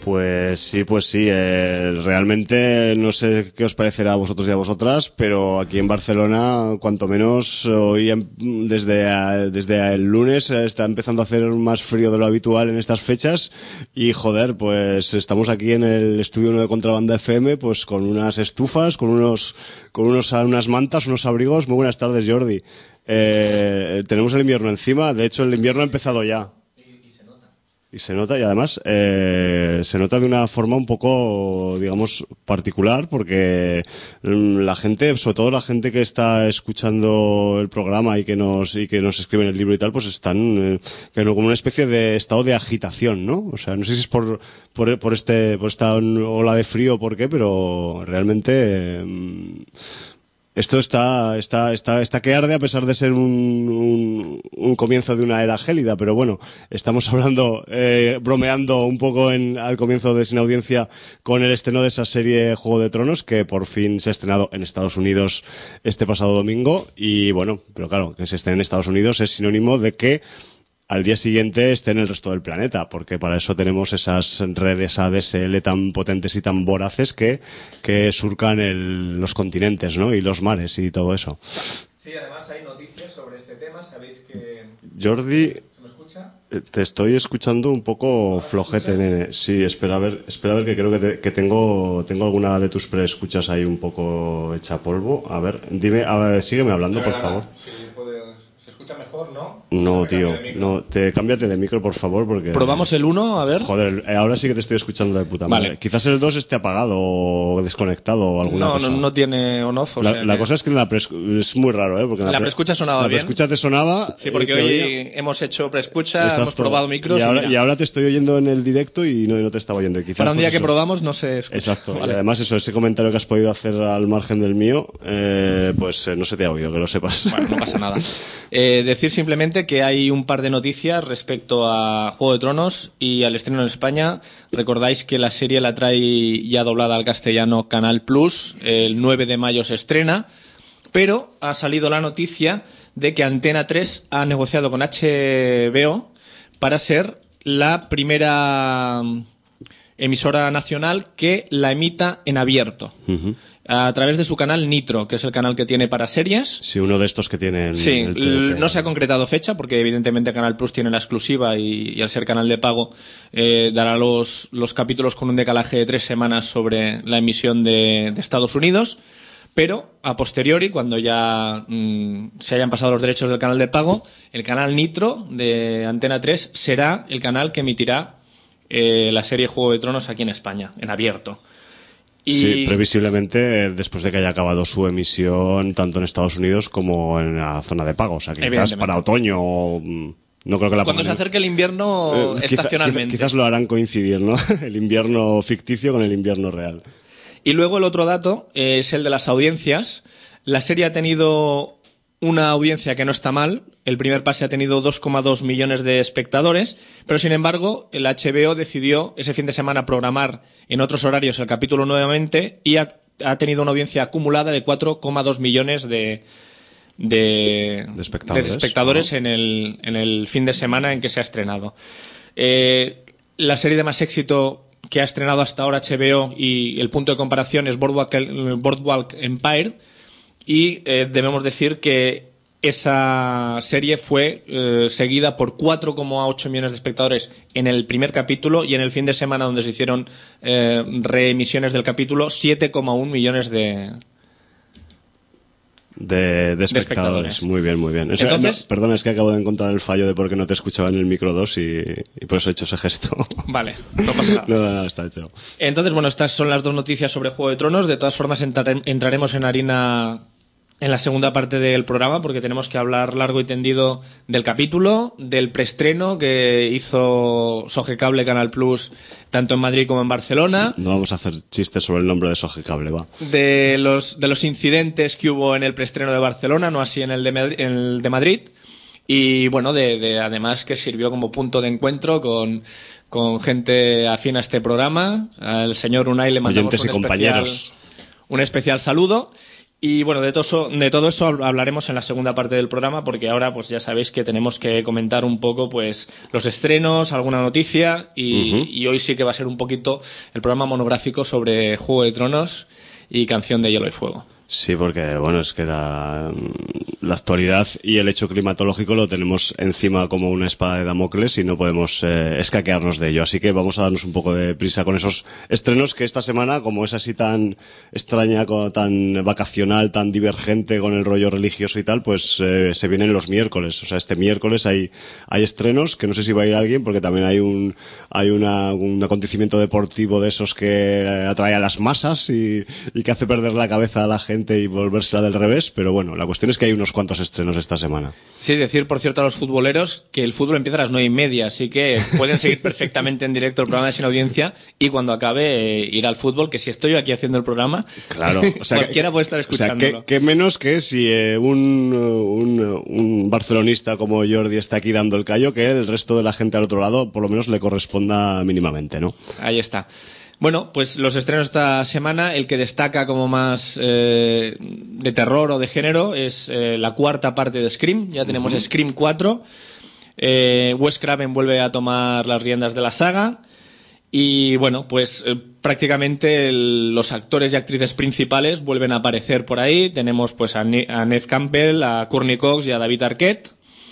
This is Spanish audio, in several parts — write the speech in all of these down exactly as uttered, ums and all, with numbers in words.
Pues sí, pues sí. Eh, realmente no sé qué os parecerá a vosotros y a vosotras, pero aquí en Barcelona, cuanto menos hoy desde, desde el lunes está empezando a hacer más frío de lo habitual en estas fechas y joder, pues estamos aquí en el estudio uno de Contrabanda F M, pues con unas estufas, con unos, con unos, unas mantas, unos abrigos. Muy buenas tardes, Jordi. Eh, tenemos el invierno encima, de hecho el invierno ha empezado ya. Y se nota, y además eh, se nota de una forma un poco, digamos, particular, porque la gente, sobre todo la gente que está escuchando el programa y que nos y que nos escribe en el libro y tal, pues están eh, como una especie de estado de agitación, ¿no? O sea, no sé si es por por, por este por esta ola de frío o por qué, pero realmente eh, esto está, está, está, está que arde a pesar de ser un, un, un comienzo de una era gélida, pero bueno, estamos hablando, eh, bromeando un poco en, al comienzo de Sin Audiencia con el estreno de esa serie Juego de Tronos, que por fin se ha estrenado en Estados Unidos este pasado domingo, y bueno, pero claro, que se estrene en Estados Unidos es sinónimo de que al día siguiente esté en el resto del planeta, porque para eso tenemos esas redes A D S L tan potentes y tan voraces que, que surcan el, los continentes, ¿no? Y los mares y todo eso. Sí, además hay noticias sobre este tema, sabéis que... Jordi, ¿se me escucha? Te estoy escuchando un poco flojete, nene. Sí, espera a ver, espera a ver que creo que, te, que tengo, tengo alguna de tus preescuchas ahí un poco hecha polvo. A ver, dime, a ver, sígueme hablando, por favor. Sí, puede, se escucha mejor, ¿no? No, tío, no, te cámbiate de micro, por favor, porque... ¿Probamos el uno? A ver. Joder, ahora sí que te estoy escuchando de puta madre. Vale. Quizás el dos esté apagado o desconectado o alguna no, cosa. No, no tiene on-off, o la, sea la que... cosa es que en la pres... es muy raro, ¿eh? Porque en la, la pre... preescucha sonaba la bien. La preescucha te sonaba... Sí, porque eh, hoy oía... hemos hecho preescucha, Exacto. hemos probado micros... Y ahora, y, y ahora te estoy oyendo en el directo y no, no te estaba oyendo. Quizás, para un día pues que eso. probamos no se escucha. Exacto. Vale. Y además eso, ese comentario que has podido hacer al margen del mío, eh, pues eh, no se te ha oído, que lo sepas. Bueno, no pasa nada. Eh, decir simplemente que hay un par de noticias respecto a Juego de Tronos y al estreno en España. Recordáis que la serie la trae ya doblada al castellano Canal Plus, el nueve de mayo se estrena, pero ha salido la noticia de que Antena tres ha negociado con H B O para ser la primera emisora nacional que la emita en abierto. Uh-huh. A través de su canal Nitro, que es el canal que tiene para series. Sí, uno de estos que tiene el, sí, el T V T. No se ha concretado fecha, porque evidentemente Canal Plus tiene la exclusiva y, y al ser canal de pago eh, dará los, los capítulos con un decalaje de tres semanas sobre la emisión de, de Estados Unidos, pero a posteriori, cuando ya mmm, se hayan pasado los derechos del canal de pago, el canal Nitro de Antena tres será el canal que emitirá eh, la serie Juego de Tronos aquí en España, en abierto. Y... Sí, previsiblemente después de que haya acabado su emisión tanto en Estados Unidos como en la zona de pago. O sea, que quizás para otoño o... No creo que la Cuando se acerque el invierno eh, estacionalmente. Quizás, quizás lo harán coincidir, ¿no? El invierno ficticio con el invierno real. Y luego el otro dato es el de las audiencias. La serie ha tenido una audiencia que no está mal. El primer pase ha tenido dos coma dos millones de espectadores, pero sin embargo el H B O decidió ese fin de semana programar en otros horarios el capítulo nuevamente y ha, ha tenido una audiencia acumulada de cuatro coma dos millones de, de, de espectadores, de espectadores ¿no? en, el, en el fin de semana en que se ha estrenado. Eh, la serie de más éxito que ha estrenado hasta ahora H B O y el punto de comparación es Boardwalk, Boardwalk Empire, y eh, debemos decir que esa serie fue eh, seguida por cuatro coma ocho millones de espectadores en el primer capítulo y en el fin de semana donde se hicieron eh, reemisiones del capítulo siete coma uno millones de, de, de, espectadores. de espectadores. Muy bien, muy bien. O sea, Entonces, no, perdón, es que acabo de encontrar el fallo de por qué no te escuchaba en el micro dos y, y por eso he hecho ese gesto. Vale, no pasa nada. no, no, no, está hecho. Entonces, bueno, estas son las dos noticias sobre Juego de Tronos. De todas formas, entrar, entraremos en harina en la segunda parte del programa, porque tenemos que hablar largo y tendido del capítulo, del preestreno que hizo Sogecable Canal Plus tanto en Madrid como en Barcelona. No vamos a hacer chistes sobre el nombre de Sogecable, va. De los, de los incidentes que hubo en el preestreno de Barcelona, no así en el de, Madrid, en el de Madrid. Y bueno, de, de además que sirvió como punto de encuentro con, con gente afín a este programa. Al señor Unai le mandamos un especial, un especial saludo. Y bueno, de todo, eso, de todo eso hablaremos en la segunda parte del programa, porque ahora pues ya sabéis que tenemos que comentar un poco pues los estrenos, alguna noticia, y, uh-huh. y hoy sí que va a ser un poquito el programa monográfico sobre Juego de Tronos y Canción de Hielo y Fuego. Sí, porque bueno, es que la, la actualidad y el hecho climatológico lo tenemos encima como una espada de Damocles y no podemos eh, escaquearnos de ello. Así que vamos a darnos un poco de prisa con esos estrenos que esta semana, como es así tan extraña, tan vacacional, tan divergente con el rollo religioso y tal, pues eh, se vienen los miércoles. O sea, este miércoles hay hay estrenos, que no sé si va a ir alguien, porque también hay un hay una, un acontecimiento deportivo de esos que atrae a las masas y, y que hace perder la cabeza a la gente y volvérsela del revés, pero bueno, la cuestión es que hay unos cuantos estrenos esta semana. Sí, decir, por cierto, a los futboleros que el fútbol empieza a las nueve y media, así que pueden seguir perfectamente en directo el programa de Sin Audiencia y cuando acabe eh, ir al fútbol, que si estoy yo aquí haciendo el programa, claro, o sea, cualquiera que, puede estar escuchándolo. O sea, que, que menos que si eh, un, un, un barcelonista como Jordi está aquí dando el callo, que el resto de la gente al otro lado por lo menos le corresponda mínimamente, ¿no? Ahí está. Bueno, pues los estrenos esta semana, el que destaca como más eh, de terror o de género es eh, la cuarta parte de Scream. Ya tenemos uh-huh. Scream cuatro. Eh, Wes Craven vuelve a tomar las riendas de la saga. Y bueno, pues eh, prácticamente el, los actores y actrices principales vuelven a aparecer por ahí. Tenemos pues a, ne- a Neve Campbell, a Courtney Cox y a David Arquette.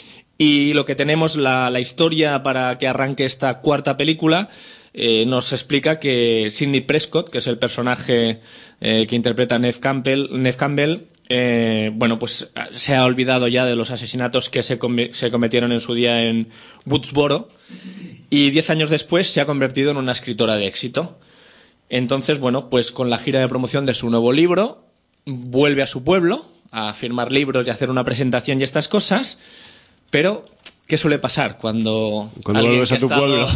Y lo que tenemos, la, la historia para que arranque esta cuarta película, Eh, nos explica que Sidney Prescott, que es el personaje eh, que interpreta Neve Campbell, Neve Campbell eh, bueno, pues se ha olvidado ya de los asesinatos que se, com- se cometieron en su día en Woodsboro y diez años después se ha convertido en una escritora de éxito. Entonces, bueno, pues con la gira de promoción de su nuevo libro vuelve a su pueblo a firmar libros y hacer una presentación y estas cosas, pero ¿qué suele pasar cuando, cuando vuelves a tu pueblo?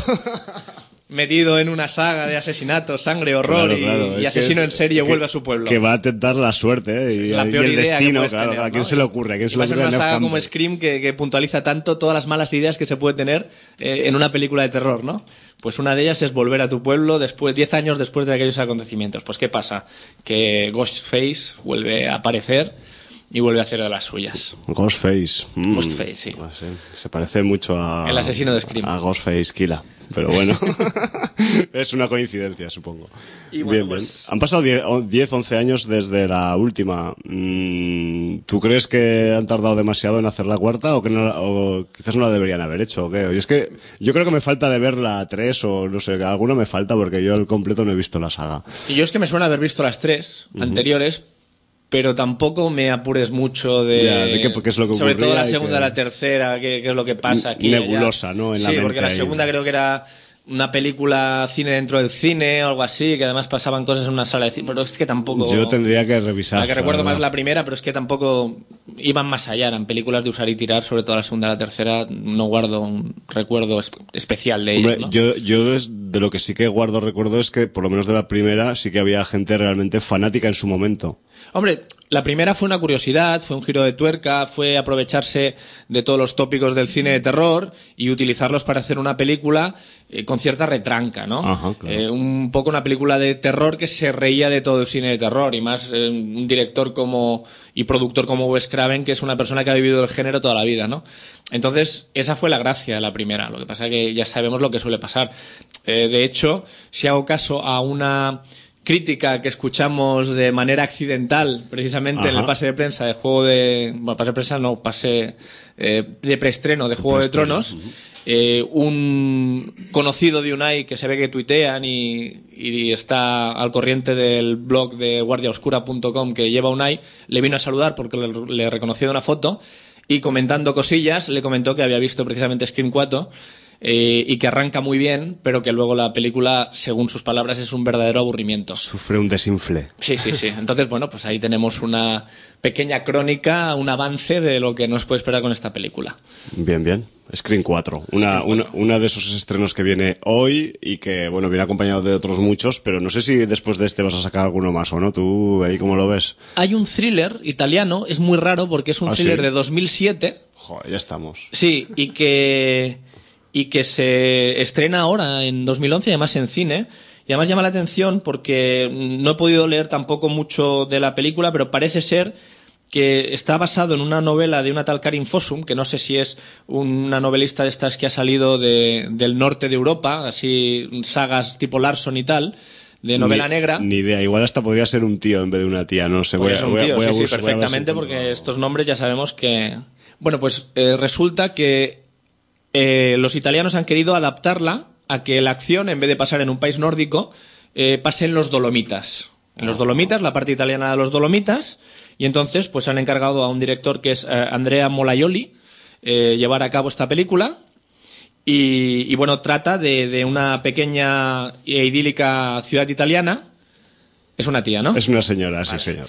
Metido en una saga de asesinatos, sangre, horror claro, claro. y, y asesino es, en serie que, vuelve a su pueblo. Que va a tentar la suerte ¿eh? y, es la peor y el idea destino, que claro. tener, ¿A quién ¿no? se le ocurre? ¿A quién se le va a ser ocurre una saga Campbell? como Scream que, que puntualiza tanto todas las malas ideas que se puede tener eh, en una película de terror, ¿no? Pues una de ellas es volver a tu pueblo después, diez años después de aquellos acontecimientos. Pues ¿qué pasa? Que Ghostface vuelve a aparecer y vuelve a hacer de las suyas. Ghostface. Mm. Ghostface, sí. Ah, sí. Se parece mucho a... El asesino de Scream. A Ghostface Killa. Pero bueno, es una coincidencia, supongo. Y bueno, bien, pues... bien. Han pasado diez, once años desde la última. ¿Tú crees que han tardado demasiado en hacer la cuarta o que no, o quizás no la deberían haber hecho? ¿O qué? Y es que yo creo que me falta de ver la tres o no sé, alguna me falta porque yo al completo no he visto la saga. Y yo es que me suena haber visto las tres uh-huh. anteriores, pero tampoco me apures mucho de, ya, de qué, qué es lo que sobre todo la segunda, que... la tercera, qué, qué es lo que pasa aquí. Nebulosa, ¿no? En sí, la mente porque la ahí. segunda creo que era una película cine dentro del cine o algo así, que además pasaban cosas en una sala de cine, pero es que tampoco... Yo tendría que revisar. La que recuerdo más la primera, pero es que tampoco iban más allá, eran películas de usar y tirar, sobre todo la segunda y la tercera, no guardo un recuerdo especial de ellas, ¿no? Yo, yo de lo que sí que guardo recuerdo es que, por lo menos de la primera, sí que había gente realmente fanática en su momento. Hombre, la primera fue una curiosidad, fue un giro de tuerca, fue aprovecharse de todos los tópicos del cine de terror y utilizarlos para hacer una película eh, con cierta retranca, ¿no? Ajá, claro. eh, un poco una película de terror que se reía de todo el cine de terror y más eh, un director como y productor como Wes Craven, que es una persona que ha vivido el género toda la vida, ¿no? Entonces, esa fue la gracia de la primera. Lo que pasa es que ya sabemos lo que suele pasar. Eh, de hecho, si hago caso a una crítica que escuchamos de manera accidental precisamente Ajá. en el pase de prensa de juego de... Bueno, pase de prensa no, pase eh, de preestreno de Juego de Tronos, uh-huh. eh, un conocido de Unai que se ve que tuitean y, y está al corriente del blog de guardia oscura punto com que lleva Unai, le vino a saludar porque le, le reconoció de una foto y comentando cosillas le comentó que había visto precisamente Scream cuatro Eh, y que arranca muy bien, pero que luego la película, según sus palabras, es un verdadero aburrimiento. Sufre un desinfle. Sí, sí, sí. Entonces, bueno, pues ahí tenemos una pequeña crónica, un avance de lo que nos puede esperar con esta película. Bien, bien. Scream cuatro. Una, Scream cuatro. Una, una de esos estrenos que viene hoy y que, bueno, viene acompañado de otros muchos, pero no sé si después de este vas a sacar alguno más o no. ¿Tú ahí cómo lo ves? Hay un thriller italiano, es muy raro porque es un ¿Ah, thriller sí? de dos mil siete. Joder, ya estamos. Sí, y que... y que se estrena ahora en dos mil once, además en cine, Y además llama la atención porque no he podido leer tampoco mucho de la película, pero parece ser que está basado en una novela de una tal Karin Fossum, que no sé si es una novelista de estas que ha salido de, del norte de Europa, así sagas tipo Larson y tal, de novela ni, negra. Ni idea, igual hasta podría ser un tío en vez de una tía, no sé. Voy a, voy a, voy a sí, bus- sí, perfectamente, voy a ver si porque estos nombres ya sabemos que... Bueno, pues eh, resulta que eh, los italianos han querido adaptarla a que la acción, en vez de pasar en un país nórdico, eh, pase en los Dolomitas. En los Dolomitas, la parte italiana de los Dolomitas, y entonces pues han encargado a un director que es eh, Andrea Molaioli eh, llevar a cabo esta película. Y, y bueno, trata de, de una pequeña e idílica ciudad italiana. Es una tía, ¿no? Es una señora, vale. Sí, señor.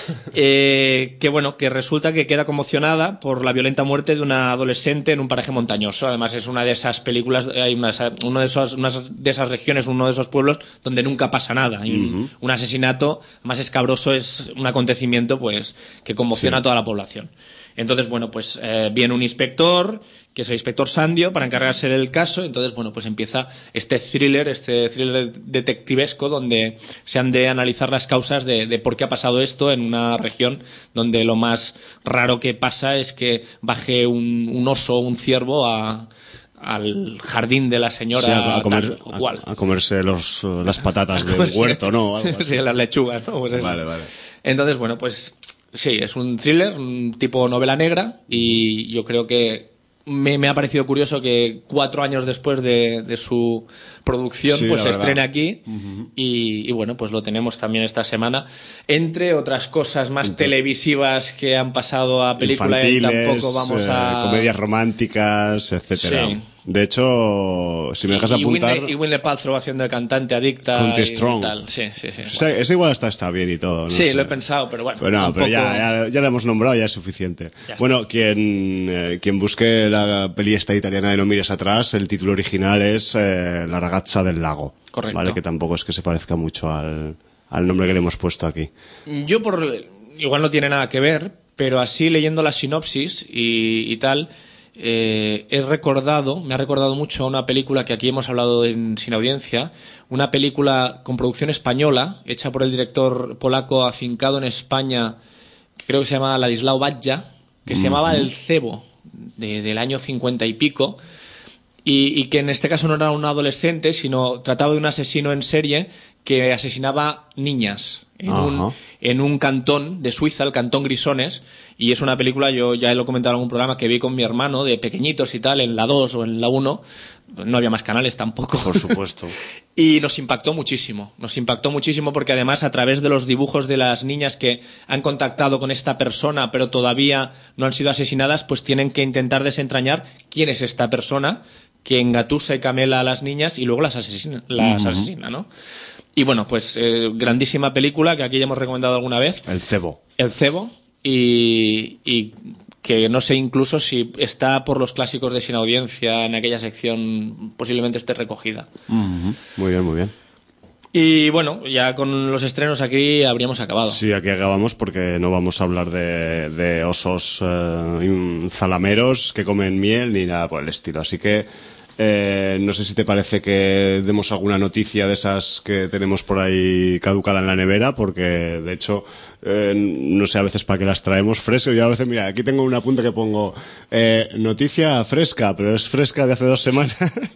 Eh, que bueno, que resulta que queda conmocionada por la violenta muerte de una adolescente en un paraje montañoso. Además es una de esas películas, hay una, uno de esos, una de esas regiones, uno de esos pueblos donde nunca pasa nada. Y un, uh-huh. un asesinato más escabroso es un acontecimiento pues que conmociona sí. a toda la población. Entonces, bueno, pues eh, viene un inspector, que es el inspector Sandio, para encargarse del caso. Entonces, bueno, pues empieza este thriller, este thriller detectivesco, donde se han de analizar las causas de, de por qué ha pasado esto en una región donde lo más raro que pasa es que baje un, un oso o un ciervo a... al jardín de la señora, sí, a, a, comer, tal, o cual. A, a comerse los, las patatas del huerto, ¿no? Algo así. Sí, las lechugas, ¿no? Pues eso. Vale, vale. Entonces, bueno, pues sí, es un thriller, un tipo novela negra, y yo creo que me, me ha parecido curioso que cuatro años después de, de su producción, sí, pues se estrene aquí, uh-huh. y, y bueno, pues lo tenemos también esta semana, entre otras cosas más Entre... televisivas que han pasado a película. Infantiles, y tampoco vamos a... eh, comedias románticas, etcétera. Sí. De hecho, si me dejas y, apuntar... Y Gwyneth Paltrow haciendo de cantante adicta. Conti Strong. Y tal. Sí, sí, sí. O sea, eso igual hasta está bien y todo, ¿no? Sí, sé. Lo he pensado, pero bueno. Pero no, tampoco... pero ya, ya, ya lo hemos nombrado, ya es suficiente. Ya bueno, quien, eh, quien busque la peli esta italiana de No mires atrás, el título original es eh, La ragazza del lago. Correcto. Vale, que tampoco es que se parezca mucho al, al nombre que le hemos puesto aquí. Yo por... Igual no tiene nada que ver, pero así leyendo la sinopsis y, y tal... Eh, he recordado, me ha recordado mucho una película que aquí hemos hablado en Sin Audiencia, una película con producción española, hecha por el director polaco afincado en España, que creo que se llama Ladislao Batja, que mm-hmm. se llamaba El Cebo, de, del año cincuenta y pico, y, y que en este caso no era un adolescente, sino trataba de un asesino en serie que asesinaba niñas en un, en un cantón de Suiza, el cantón Grisones, y es una película, yo ya lo he comentado en algún programa, que vi con mi hermano de pequeñitos y tal, en la dos o en la uno, no había más canales tampoco. Por supuesto. Y nos impactó muchísimo, nos impactó muchísimo porque además a través de los dibujos de las niñas que han contactado con esta persona pero todavía no han sido asesinadas, pues tienen que intentar desentrañar quién es esta persona que engatusa y camela a las niñas y luego las asesina, las uh-huh. asesina, ¿no? Y bueno, pues eh, grandísima película que aquí ya hemos recomendado alguna vez. El Cebo. El Cebo. Y, y que no sé incluso si está por los clásicos de Sin Audiencia en aquella sección, posiblemente esté recogida. Uh-huh. Muy bien, muy bien. Y bueno, ya con los estrenos aquí habríamos acabado. Sí, aquí acabamos porque no vamos a hablar de, de osos eh, zalameros que comen miel ni nada por el estilo. Así que eh, no sé si te parece que demos alguna noticia de esas que tenemos por ahí caducada en la nevera, porque de hecho eh, no sé a veces para qué las traemos frescas. Yo a veces, mira, aquí tengo un apunte que pongo eh, noticia fresca, pero es fresca de hace dos semanas.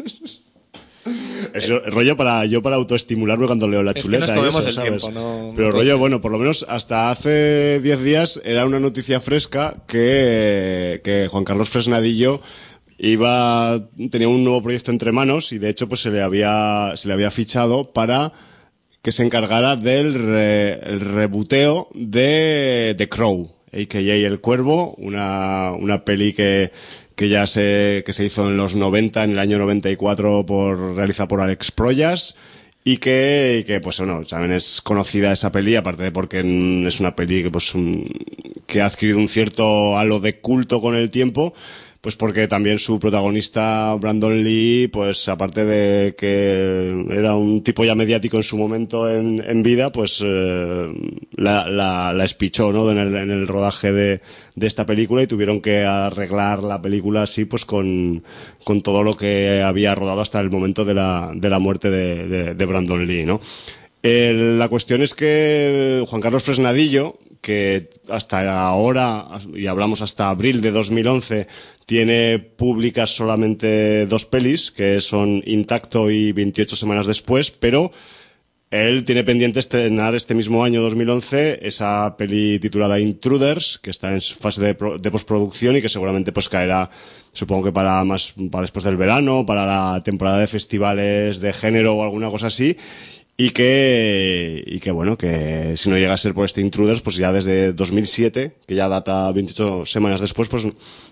Es rollo para yo para autoestimularme cuando leo la es chuleta. Que nos comemos y eso, el ¿sabes? tiempo, no, Pero no rollo, ser. Bueno, por lo menos hasta hace diez días era una noticia fresca que, que Juan Carlos Fresnadillo iba tenía un nuevo proyecto entre manos y de hecho pues se le había se le había fichado para que se encargara del re, el rebuteo de The Crow, a k a. El Cuervo, una una peli que que ya se que se hizo en los noventa, en el año noventa y cuatro, por realizada por Alex Proyas, y que, que pues bueno, también es conocida esa peli, aparte de porque es una peli que pues un, que ha adquirido un cierto halo de culto con el tiempo, pues porque también su protagonista Brandon Lee, pues aparte de que era un tipo ya mediático en su momento en, en vida, pues eh, la, la, la espichó, ¿no? En el, en el rodaje de, de esta película, y tuvieron que arreglar la película así, pues con, con todo lo que había rodado hasta el momento de la, de la muerte de, de, de Brandon Lee, ¿no? El, la cuestión es que Juan Carlos Fresnadillo, que hasta ahora, y hablamos hasta abril de dos mil once, tiene públicas solamente dos pelis, que son Intacto y veintiocho semanas después, pero él tiene pendiente estrenar este mismo año dos mil once esa peli titulada Intruders, que está en fase de, pro, de postproducción y que seguramente pues caerá, supongo que para más para después del verano, para la temporada de festivales de género o alguna cosa así. Y que, y que bueno, que si no llega a ser por este Intruders, pues ya desde dos mil siete, que ya data veintiocho semanas después, pues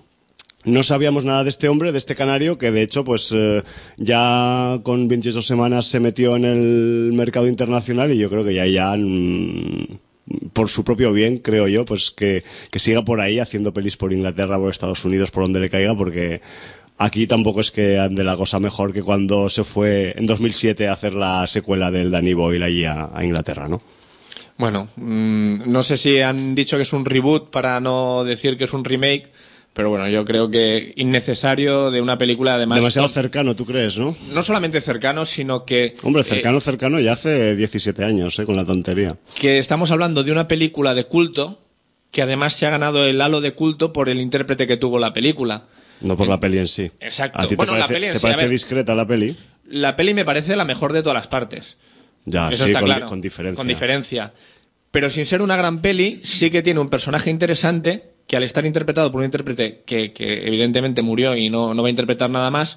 no sabíamos nada de este hombre, de este canario, que de hecho, pues eh, ya con veintiocho semanas se metió en el mercado internacional, y yo creo que ya, ya, mmm, por su propio bien, creo yo, pues que, que siga por ahí haciendo pelis por Inglaterra, por Estados Unidos, por donde le caiga, porque aquí tampoco es que ande la cosa mejor que cuando se fue en dos mil siete a hacer la secuela del Danny Boyle allí a, a Inglaterra, ¿no? Bueno, mmm, no sé si han dicho que es un reboot para no decir que es un remake, pero bueno, yo creo que innecesario de una película además... Demasiado cercano, ¿tú crees, no? No solamente cercano, sino que... Hombre, cercano, eh, cercano ya hace diecisiete años, ¿eh? Con la tontería. Que estamos hablando de una película de culto, que además se ha ganado el halo de culto por el intérprete que tuvo la película. No por la peli en sí. Exacto. ¿A ti bueno, te parece, la peli en ¿te sí, parece ver, discreta la peli? La peli me parece la mejor de todas las partes. Ya, Eso sí, está con, claro. con diferencia. Con diferencia. Pero sin ser una gran peli, sí que tiene un personaje interesante que al estar interpretado por un intérprete que, que evidentemente murió y no, no va a interpretar nada más,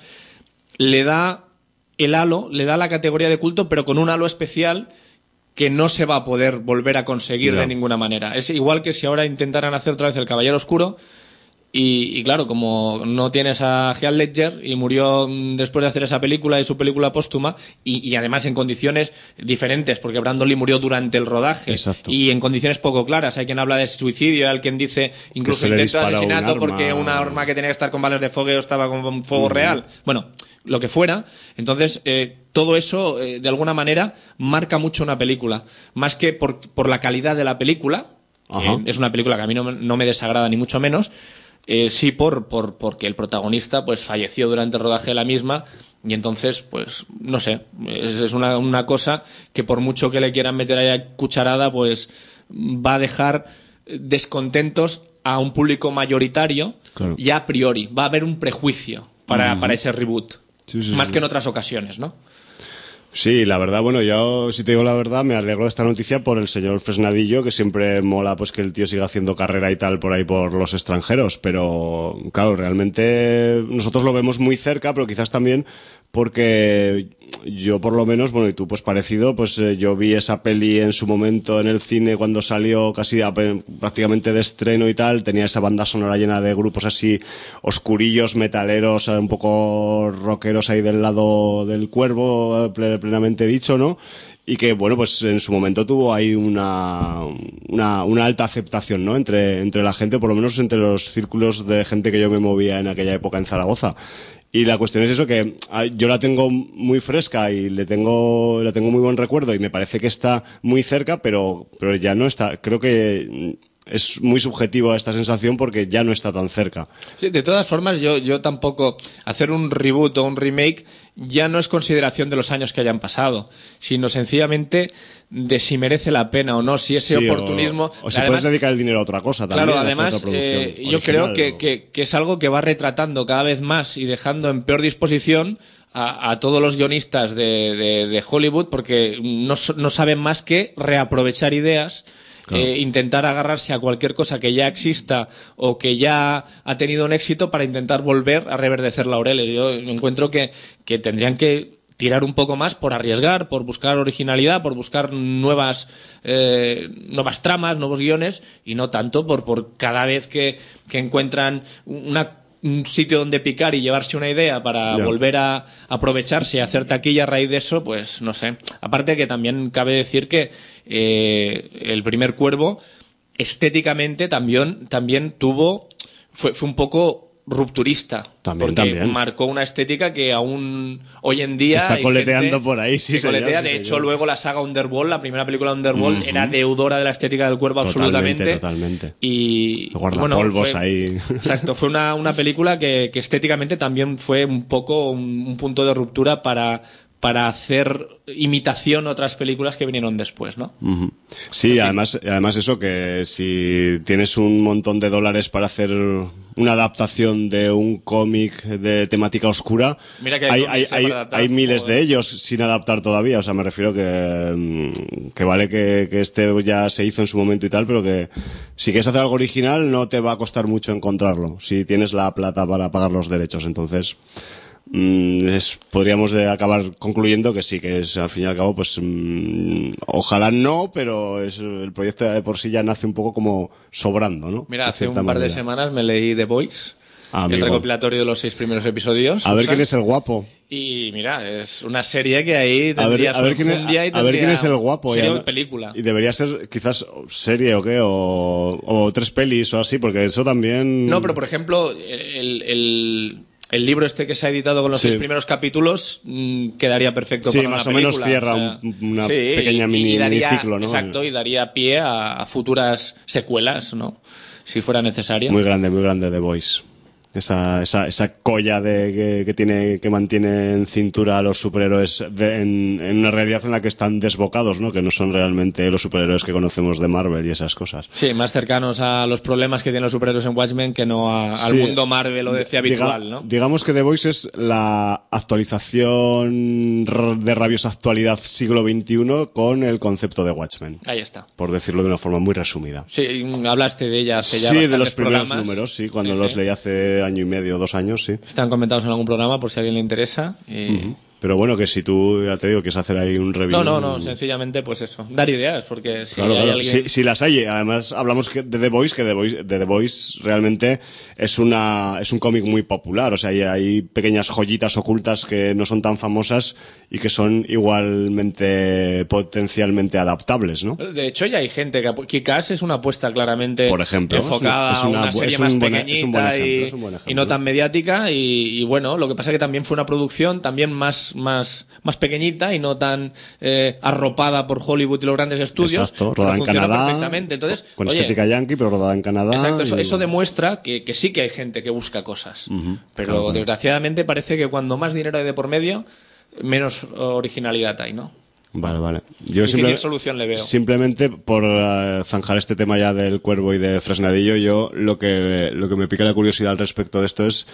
le da el halo, le da la categoría de culto, pero con un halo especial que no se va a poder volver a conseguir ya. de ninguna manera. Es igual que si ahora intentaran hacer otra vez El Caballero Oscuro. Y, y claro, como no tienes a Heath Ledger y murió después de hacer esa película y su película póstuma, y, y además en condiciones diferentes, porque Brandon Lee murió durante el rodaje. Exacto. Y en condiciones poco claras. Hay quien habla de suicidio, hay quien dice incluso intento de asesinato un porque una arma que tenía que estar con balas de fogueo estaba con fuego mm. real. Bueno, lo que fuera. Entonces, eh, todo eso, eh, de alguna manera, marca mucho una película. Más que por, por la calidad de la película, que es una película que a mí no, no me desagrada ni mucho menos. Eh, sí por, por porque el protagonista pues falleció durante el rodaje de la misma, y entonces pues no sé, es, es una, una cosa que por mucho que le quieran meter ahí a cucharada pues va a dejar descontentos a un público mayoritario. Claro. Ya a priori va a haber un prejuicio para, mm. para ese reboot, sí, sí, más sí. que en otras ocasiones, ¿no? Sí, la verdad, bueno, yo, si te digo la verdad, me alegro de esta noticia por el señor Fresnadillo, que siempre mola pues que el tío siga haciendo carrera y tal por ahí por los extranjeros, pero claro, realmente nosotros lo vemos muy cerca, pero quizás también porque yo por lo menos, bueno, y tú pues parecido, pues eh, yo vi esa peli en su momento en el cine cuando salió casi a, prácticamente de estreno y tal, tenía esa banda sonora llena de grupos así oscurillos, metaleros, un poco rockeros ahí del lado del Cuervo, plenamente dicho, ¿no? Y que, bueno, pues en su momento tuvo ahí una, una, una alta aceptación, ¿no? Entre, entre la gente, por lo menos entre los círculos de gente que yo me movía en aquella época en Zaragoza. Y la cuestión es eso, que yo la tengo muy fresca y le tengo, la tengo muy buen recuerdo y me parece que está muy cerca, pero, pero ya no está, creo que es muy subjetivo esta sensación porque ya no está tan cerca. Sí, de todas formas, yo, yo tampoco, hacer un reboot o un remake ya no es consideración de los años que hayan pasado, sino sencillamente de si merece la pena o no, si ese sí, oportunismo... O, o si además, puedes dedicar el dinero a otra cosa también. Claro, además, eh, yo creo que, o... que, que es algo que va retratando cada vez más y dejando en peor disposición a, a todos los guionistas de, de, de Hollywood, porque no, no saben más que reaprovechar ideas. Claro. Eh, intentar agarrarse a cualquier cosa que ya exista o que ya ha tenido un éxito para intentar volver a reverdecer laureles. Yo encuentro que, que tendrían que tirar un poco más por arriesgar, por buscar originalidad, por buscar nuevas eh, nuevas tramas, nuevos guiones, y no tanto por, por cada vez que, que encuentran una un sitio donde picar y llevarse una idea para yeah. volver a aprovecharse y hacer taquilla a raíz de eso, pues no sé. Aparte que también cabe decir que eh, El primer Cuervo estéticamente también, también tuvo, fue, fue un poco rupturista. También, porque también. marcó una estética que aún hoy en día está hay coleteando gente por ahí, sí, que señor, coletea. sí, De señor. hecho, luego la saga Underworld, la primera película Underworld, Uh-huh. era deudora de la estética del cuervo Totalmente, absolutamente. totalmente. Y, Los y bueno, guardapolvos fue- ahí. Exacto, fue una, una película que, que estéticamente también fue un poco un, un punto de ruptura para, para hacer imitación a otras películas que vinieron después, ¿no? Ujú. Sí, además, además eso, que si tienes un montón de dólares para hacer una adaptación de un cómic de temática oscura, Mira que hay hay, hay, cómics, eh, hay, para adaptar, hay miles joder. de ellos sin adaptar todavía. O sea, me refiero que, mm, que vale que, que este ya se hizo en su momento y tal, pero que si quieres hacer algo original no te va a costar mucho encontrarlo, si tienes la plata para pagar los derechos. Entonces... Mm, es, podríamos de acabar concluyendo que sí, que es al fin y al cabo, pues mm, ojalá no, pero es, el proyecto de por sí ya nace un poco como sobrando, ¿no? Mira, De hace un cierta par de manera. semanas me leí The Voice, Ah, el amigo. recopilatorio de los seis primeros episodios. A ver Susan. quién es el guapo. Y mira, es una serie que ahí A ver, tendría a ver su quién es, enjundia y a ver quién tendría es el guapo. serie y o además- película. Y debería ser quizás serie o qué, o, o tres pelis o así, porque eso también... No, pero por ejemplo, el, el, el libro este que se ha editado con los Sí. seis primeros capítulos mm, quedaría perfecto Sí, para más una o menos película. cierra O sea, un- una sí, pequeña y- mini- y daría- miniciclo, ¿no? Exacto, y daría pie a, a futuras secuelas, ¿no? Si fuera necesario. Muy grande, muy grande The Voice. Esa, esa, esa colla de, que, que tiene, que mantiene en cintura a los superhéroes de- en, en una realidad en la que están desbocados, ¿no? Que no son realmente los superhéroes que conocemos de Marvel y esas cosas. Sí, más cercanos a los problemas que tienen los superhéroes en Watchmen que no a- al Sí. mundo Marvel o D C habitual, Diga- ¿no? Digamos que The Voice es la actualización r- de rabiosa actualidad siglo veintiuno con el concepto de Watchmen, Ahí está. por decirlo de una forma muy resumida. Sí, hablaste de ella hace ya Sí, de bastantes los primeros programas. números, sí, cuando Sí, los sí. leí hace año y medio, dos años, sí. Están comentados en algún programa por si a alguien le interesa. Y... Pero bueno, que si tú, ya te digo, quieres hacer ahí un review... No, no, no, sencillamente pues eso, dar ideas, porque si Claro, hay claro. alguien... Si, si las hay, además hablamos que de The Voice, que The Voice, de The Voice realmente es una es un cómic muy popular, o sea, hay, hay pequeñas joyitas ocultas que no son tan famosas y que son igualmente potencialmente adaptables, ¿no? De hecho, ya hay gente que... Kick-Ass es una apuesta claramente Por ejemplo, enfocada es una- a una es serie un más buena- pequeñita es un buen ejemplo, y, es un buen ejemplo. y no tan mediática y, y bueno, lo que pasa es que también fue una producción también más, más, más pequeñita y no tan eh, arropada por Hollywood y los grandes estudios. Exacto, pero rodada en funcionó Canadá, perfectamente. Entonces, con oye, estética yankee, pero rodada en Canadá. exacto, eso, y- eso demuestra que, que sí que hay gente que busca cosas. Pero claro, claro. desgraciadamente parece que cuando más dinero hay de por medio, menos originalidad hay, ¿no? Vale, vale. Yo Difícil simple- solución le veo. Simplemente por eh, zanjar este tema ya del Cuervo y de Fresnadillo, yo lo que lo que me pica la curiosidad al respecto de esto es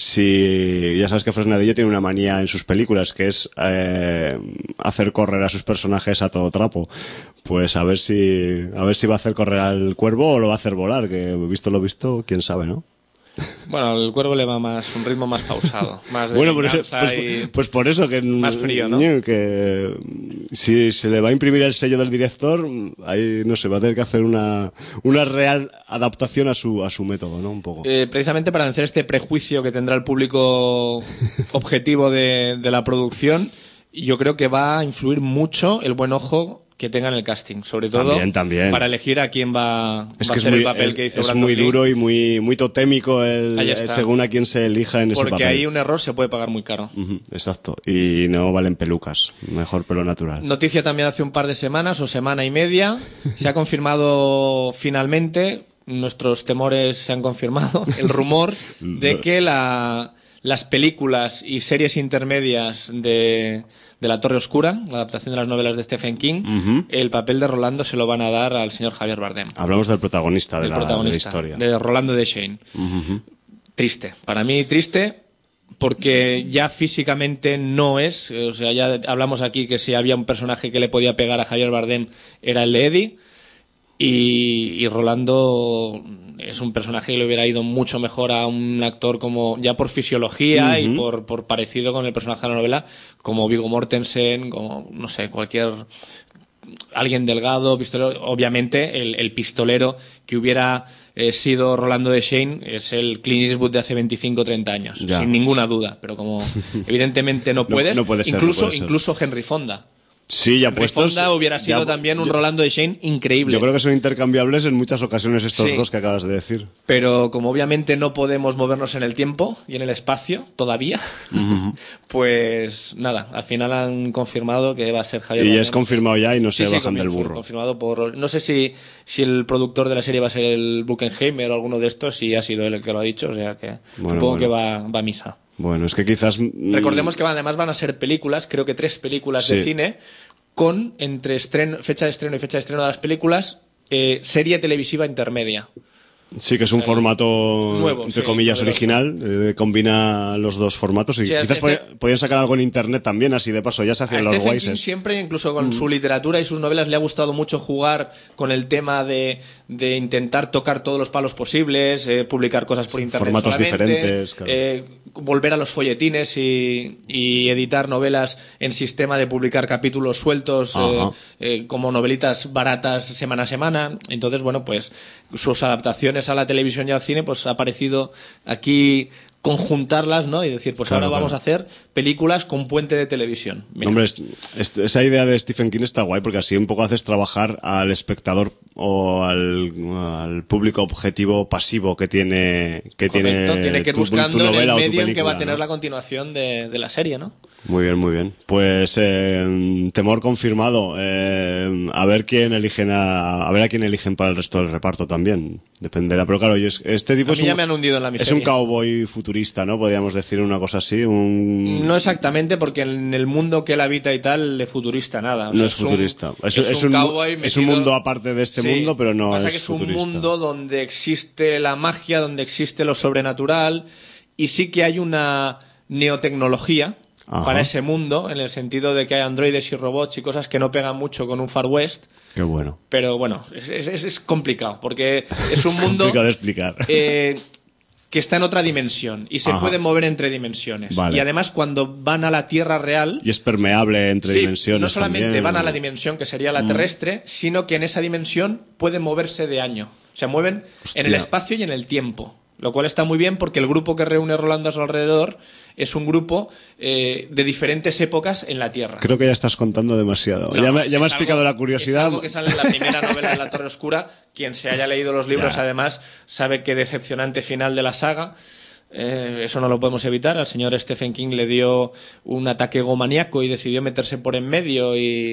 si ya sabes que Fresnadillo tiene una manía en sus películas que es eh, hacer correr a sus personajes a todo trapo. Pues a ver si a ver si va a hacer correr al Cuervo o lo va a hacer volar, que visto lo visto, quién sabe, ¿no? Bueno, al Cuervo le va más un ritmo más pausado, más de Bueno, por eso, venganza pues, y- pues por eso que Más frío, ¿no? que si se le va a imprimir el sello del director, ahí no sé, va a tener que hacer una una real adaptación a su a su método, ¿no? Un poco. Eh, precisamente para vencer este prejuicio que tendrá el público objetivo de, de la producción, yo creo que va a influir mucho el buen ojo que tenga en el casting, sobre todo También, también. para elegir a quién va, Es va a que es hacer muy, el papel es, que hizo es Brandon muy Lee, duro y muy muy totémico el, Ahí eh, está. según a quién se elija en ese porque papel. ahí un error se puede pagar muy caro. Ujú, exacto. Y no valen pelucas, mejor pelo natural. Noticia también hace un par de semanas o semana y media, se ha confirmado finalmente, nuestros temores se han confirmado, el rumor de que la, las películas y series intermedias de, de La Torre Oscura, la adaptación de las novelas de Stephen King, el papel de Rolando se lo van a dar al señor Javier Bardem. Hablamos del protagonista de, El la, de la protagonista, historia. de Rolando de Shane. Triste, para mí triste, porque ya físicamente no es, o sea, ya hablamos aquí que si había un personaje que le podía pegar a Javier Bardem era el de Eddie, y, y Rolando es un personaje que le hubiera ido mucho mejor a un actor como, ya por fisiología y por, por parecido con el personaje de la novela, como Viggo Mortensen, como, no sé, cualquier... alguien delgado, pistolero. Obviamente el, el pistolero que hubiera eh, sido Rolando de Shane es el Clint Eastwood de hace veinticinco o treinta años, Ya. sin ninguna duda, pero como evidentemente no puedes, no puede ser, no incluso, puede ser. incluso Henry Fonda. Sí, ya puestos. Fonda hubiera sido ya, también un yo, Rolando de Shane increíble. Yo creo que son intercambiables en muchas ocasiones estos sí. dos que acabas de decir. Pero como obviamente no podemos movernos en el tiempo y en el espacio todavía, uh-huh. pues nada, al final han confirmado que va a ser Javier Y Bardem. Es confirmado ya y no se sí, bajan sí, del burro. Confirmado por, no sé si, si el productor de la serie va a ser el Buckenheimer o alguno de estos, si ha sido él el que lo ha dicho, o sea que bueno, supongo bueno. que va, va a misa. Bueno, es que quizás... Recordemos que además van a ser películas, creo que tres películas sí. de cine, con entre estreno, fecha de estreno y fecha de estreno de las películas, eh, serie televisiva intermedia. Sí, que es un formato, nuevo, entre sí, comillas, original, eh, combina los dos formatos y sí, quizás este, podían sacar algo en internet también, así de paso, ya se hacían los Stephen guayses. King siempre, incluso con mm. su literatura y sus novelas, le ha gustado mucho jugar con el tema de, de intentar tocar todos los palos posibles, eh, publicar cosas por internet formatos solamente, diferentes, claro. eh, volver a los folletines y, y editar novelas en sistema de publicar capítulos sueltos eh, eh, como novelitas baratas semana a semana. Entonces, bueno, pues sus adaptaciones a la televisión y al cine, pues ha parecido aquí conjuntarlas, ¿no? Y decir, pues claro, ahora vamos claro. a hacer películas con puente de televisión. Mira. Hombre, es, es, esa idea de Stephen King está guay porque así un poco haces trabajar al espectador o al, al público objetivo pasivo que tiene que Correcto, tiene, tiene que ir tu, buscando tu en el medio película, en que va a tener ¿no? la continuación de, de la serie, ¿no? Muy bien, muy bien. Pues eh, temor confirmado. Eh, a ver quién eligen a, a ver a quién eligen para el resto del reparto también. Dependerá. Pero claro, este tipo a es mí ya un, me han hundido en la miseria. Es un cowboy futurista, ¿no? Podríamos decir una cosa así. Un... No exactamente, porque en el mundo que él habita y tal, de futurista nada. O sea, no es, es futurista. Un, es, es, es, un, cowboy metido... es un mundo aparte de este sí, mundo, pero no pasa es que es futurista. un mundo donde existe la magia, donde existe lo sobrenatural y sí que hay una neotecnología. Ajá. Para ese mundo, en el sentido de que hay androides y robots y cosas que no pegan mucho con un Far West. Qué bueno. Pero bueno, es, es, es complicado, porque es un es mundo complicado de explicar. Eh, que está en otra dimensión y se Ajá. puede mover entre dimensiones. Vale. Y además cuando van a la Tierra real... Y es permeable entre sí, dimensiones no solamente también, van ¿no? a la dimensión que sería la terrestre, mm. sino que en esa dimensión pueden moverse de año. Se mueven Hostia. en el espacio y en el tiempo. Lo cual está muy bien porque el grupo que reúne Rolando a su alrededor es un grupo eh, de diferentes épocas en la Tierra. Creo que ya estás contando demasiado. No, ya me, ya me has picado la curiosidad. Es algo que sale en la primera novela de La Torre Oscura. Quien se haya leído los libros, ya. además, sabe qué decepcionante final de la saga. Eh, eso no lo podemos evitar. Al señor Stephen King le dio un ataque egomaníaco y decidió meterse por en medio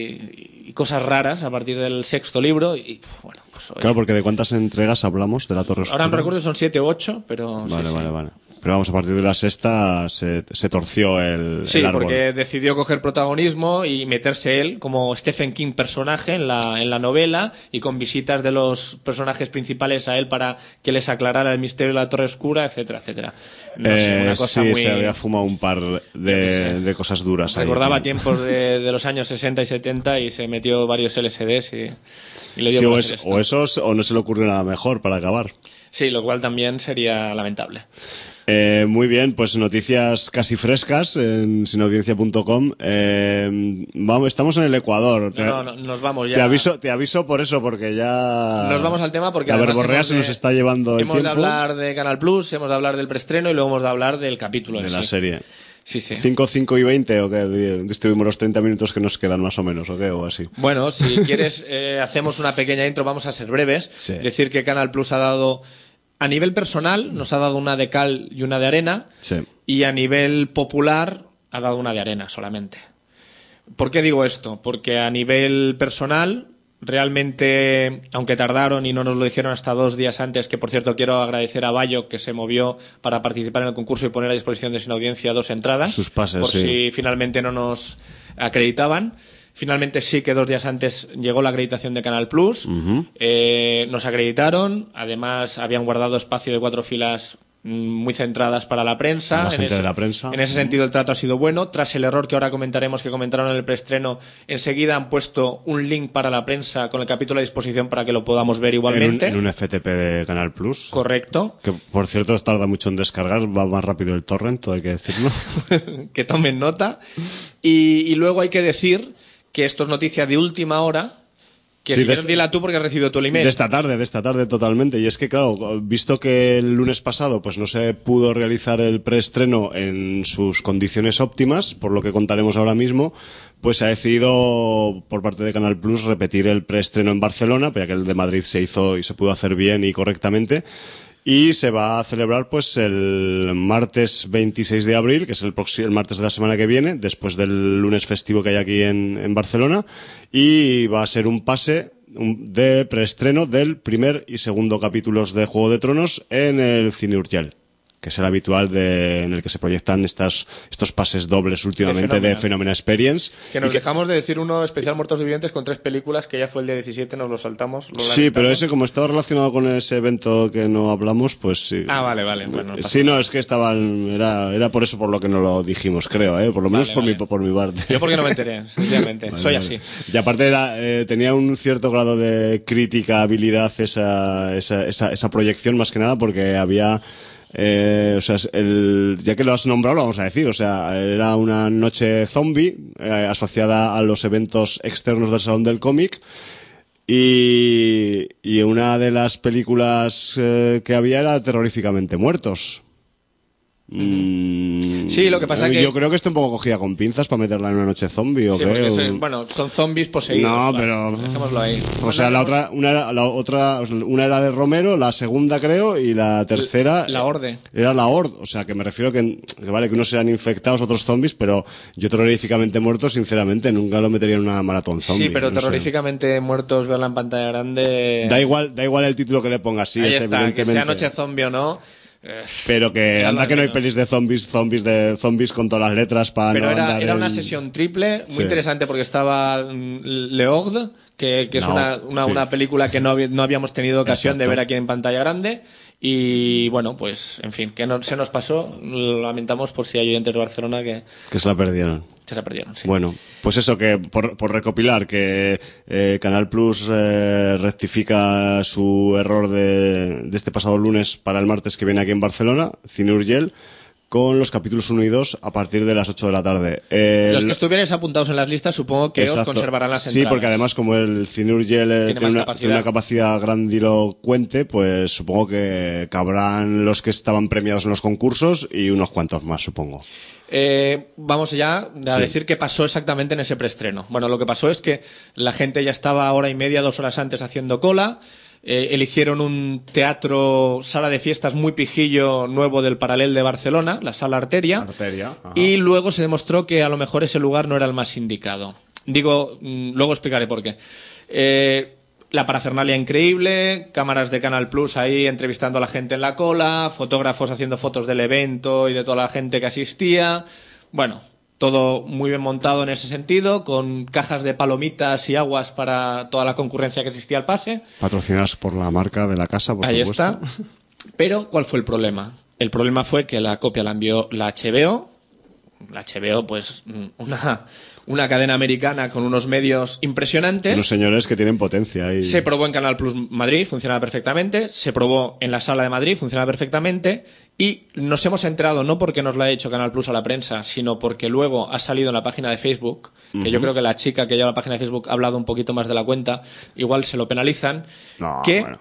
y, y cosas raras a partir del sexto libro. Y bueno, pues oye. Claro, porque ¿de cuántas entregas hablamos de La Torre Oscura? Ahora no recuerdo, son siete u ocho, pero vale, sí, vale, sí. vale. Pero vamos, a partir de la sexta se, se torció el, sí, el árbol. porque decidió coger protagonismo y meterse él como Stephen King personaje en la, en la novela y con visitas de los personajes principales a él para que les aclarara el misterio de la Torre Oscura, etcétera, etcétera. No eh, sé, una cosa sí, muy... se había fumado un par de, de cosas duras. Recordaba ahí, tiempos de, de los años sesenta y setenta y se metió varios L S Ds y, y le dio sí, por o, hacer es, esto. o esos o no se le ocurre nada mejor para acabar. Sí, lo cual también sería lamentable. Eh, muy bien, pues noticias casi frescas en sinaudiencia punto com. Eh, vamos, estamos en el Ecuador. Te, no, no, nos vamos ya. Te aviso, te aviso por eso, porque ya... Nos vamos al tema porque la verborrea se nos está llevando el hemos tiempo. Hemos de hablar de Canal Plus, hemos de hablar del preestreno y luego hemos de hablar del capítulo de en la sí. serie. Sí, sí. ¿cinco, cinco y veinte o qué? Distribuimos los treinta minutos que nos quedan más o menos, o qué, o así. Bueno, si quieres, eh, hacemos una pequeña intro, vamos a ser breves. Sí. Decir que Canal Plus ha dado... A nivel personal nos ha dado una de cal y una de arena, sí. y a nivel popular ha dado una de arena solamente. ¿Por qué digo esto? Porque a nivel personal, realmente, aunque tardaron y no nos lo dijeron hasta dos días antes, que por cierto quiero agradecer a Bayo que se movió para participar en el concurso y poner a disposición de Sin Audiencia dos entradas, sus pases, por sí. si finalmente no nos acreditaban. Finalmente sí que dos días antes llegó la acreditación de Canal Plus, uh-huh. eh, nos acreditaron, además habían guardado espacio de cuatro filas muy centradas para la prensa. La en, gente ese, de la prensa. en ese sentido el trato ha sido bueno. Tras el error que ahora comentaremos que comentaron en el preestreno, enseguida han puesto un link para la prensa con el capítulo a disposición para que lo podamos ver igualmente. En un, en un F T P de Canal Plus. Correcto. Que por cierto tarda mucho en descargar, va más rápido el torrent, hay que decirlo. Que tomen nota. Y, y luego hay que decir que esto es noticia de última hora, Que Sí, si de quieres esta- dila tú porque has recibido tu email. De esta tarde, de esta tarde totalmente. Y es que, claro, visto que el lunes pasado pues no se pudo realizar el preestreno en sus condiciones óptimas, por lo que contaremos ahora mismo, pues se ha decidido por parte de Canal Plus repetir el preestreno en Barcelona, ya que el de Madrid se hizo y se pudo hacer bien y correctamente. Y se va a celebrar pues el martes veintiséis de abril, que es el, proxi- el martes de la semana que viene, después del lunes festivo que hay aquí en, en Barcelona, y va a ser un pase un- de preestreno del primer y segundo capítulos de Juego de Tronos en el Cine Urgell, que es el habitual de, en el que se proyectan estas, estos pases dobles últimamente de Phenomena. Phenomena Experience. Que nos Y que- dejamos de decir uno especial Muertos Vivientes con tres películas, que ya fue el día diecisiete, nos lo saltamos. Lo Sí, lamentamos. pero ese como estaba relacionado con ese evento que no hablamos, pues sí. Ah, vale, vale. Bueno, no pasa Sí, nada. no, es que estaban, era, era por eso por lo que no lo dijimos, creo, ¿eh? Por lo menos Vale, por, vale. mi, por mi parte. Yo porque no me enteré, sinceramente. Vale, Soy vale. así. Y aparte era, eh, tenía un cierto grado de criticabilidad esa, esa, esa, esa proyección, más que nada, porque había... Eh, o sea, el, ya que lo has nombrado, lo vamos a decir. O sea, era una noche zombie eh, asociada a los eventos externos del Salón del Cómic. Y, y una de las películas eh, que había era Terroríficamente Muertos. Mm, Sí, lo que pasa eh, que- yo creo que está un poco cogida con pinzas para meterla en una noche zombie, ¿o Sí, qué? porque O- se- bueno, son zombies poseídos. no, vale, pero dejémoslo ahí. o sea, la otra, una era, la otra, una era de Romero, la segunda creo, y la tercera La Horde. era la Horde. O sea, que me refiero que, que vale que unos sean infectados, otros zombies, pero yo terroríficamente muerto, sinceramente, nunca lo metería en una maratón zombie. Sí, pero no sé. terroríficamente muertos, verla en pantalla grande. Da igual, da igual el título que le pongas, sí, Ahí es está, que evidentemente. sea noche zombie o no. eh, Pero que Era lo anda de que no hay menos. pelis de zombies, zombies de zombies con todas las letras para Pero no era, andar era en- una sesión triple, muy Sí. interesante porque estaba mm, Le Horde, que, que es La una, Horde, una, sí. una película que no, habi- no habíamos tenido ocasión de Exacto. ver aquí en pantalla grande. Y bueno, pues en fin, que no, se nos pasó. Lo lamentamos por si hay oyentes de Barcelona que que se la perdieron. se la perdieron. Sí. Bueno, pues eso, que por, por recopilar, que eh, Canal Plus eh, rectifica su error de, de este pasado lunes para el martes que viene aquí en Barcelona, Cine Urgell, con los capítulos uno y dos a partir de las ocho de la tarde. El- Los que estuvierais apuntados en las listas supongo que os Exacto. conservarán las Sí, entradas. porque además como el Cine Urgell eh, Tiene tiene, más una, capacidad. tiene una capacidad grandilocuente, pues supongo que cabrán los que estaban premiados en los concursos y unos cuantos más, supongo. Eh, vamos ya a Sí. decir qué pasó exactamente en ese preestreno. Bueno, lo que pasó es que la gente ya estaba hora y media, dos horas antes haciendo cola. Eh, eligieron un teatro, sala de fiestas muy pijillo nuevo del Paral·lel de Barcelona, la Sala Arteria. Arteria, ajá. Y luego se demostró que a lo mejor ese lugar no era el más indicado. Digo, mm, luego explicaré por qué. Eh, la parafernalia increíble, cámaras de Canal Plus ahí entrevistando a la gente en la cola, fotógrafos haciendo fotos del evento y de toda la gente que asistía. Bueno, todo muy bien montado en ese sentido, con cajas de palomitas y aguas para toda la concurrencia que asistía al pase. Patrocinadas por la marca de la casa, por Ahí supuesto. está. Pero, ¿cuál fue el problema? El problema fue que la copia la envió la H B O. La H B O, pues, una, una cadena americana con unos medios impresionantes. Unos señores que tienen potencia. Y... Se probó en Canal Plus Madrid, funcionaba perfectamente. Se probó en la Sala de Madrid, funcionaba perfectamente. Y nos hemos enterado, no porque nos lo ha hecho Canal Plus a la prensa, sino porque luego ha salido en la página de Facebook, que Ujú. yo creo que la chica que lleva la página de Facebook ha hablado un poquito más de la cuenta, igual se lo penalizan, No, que bueno.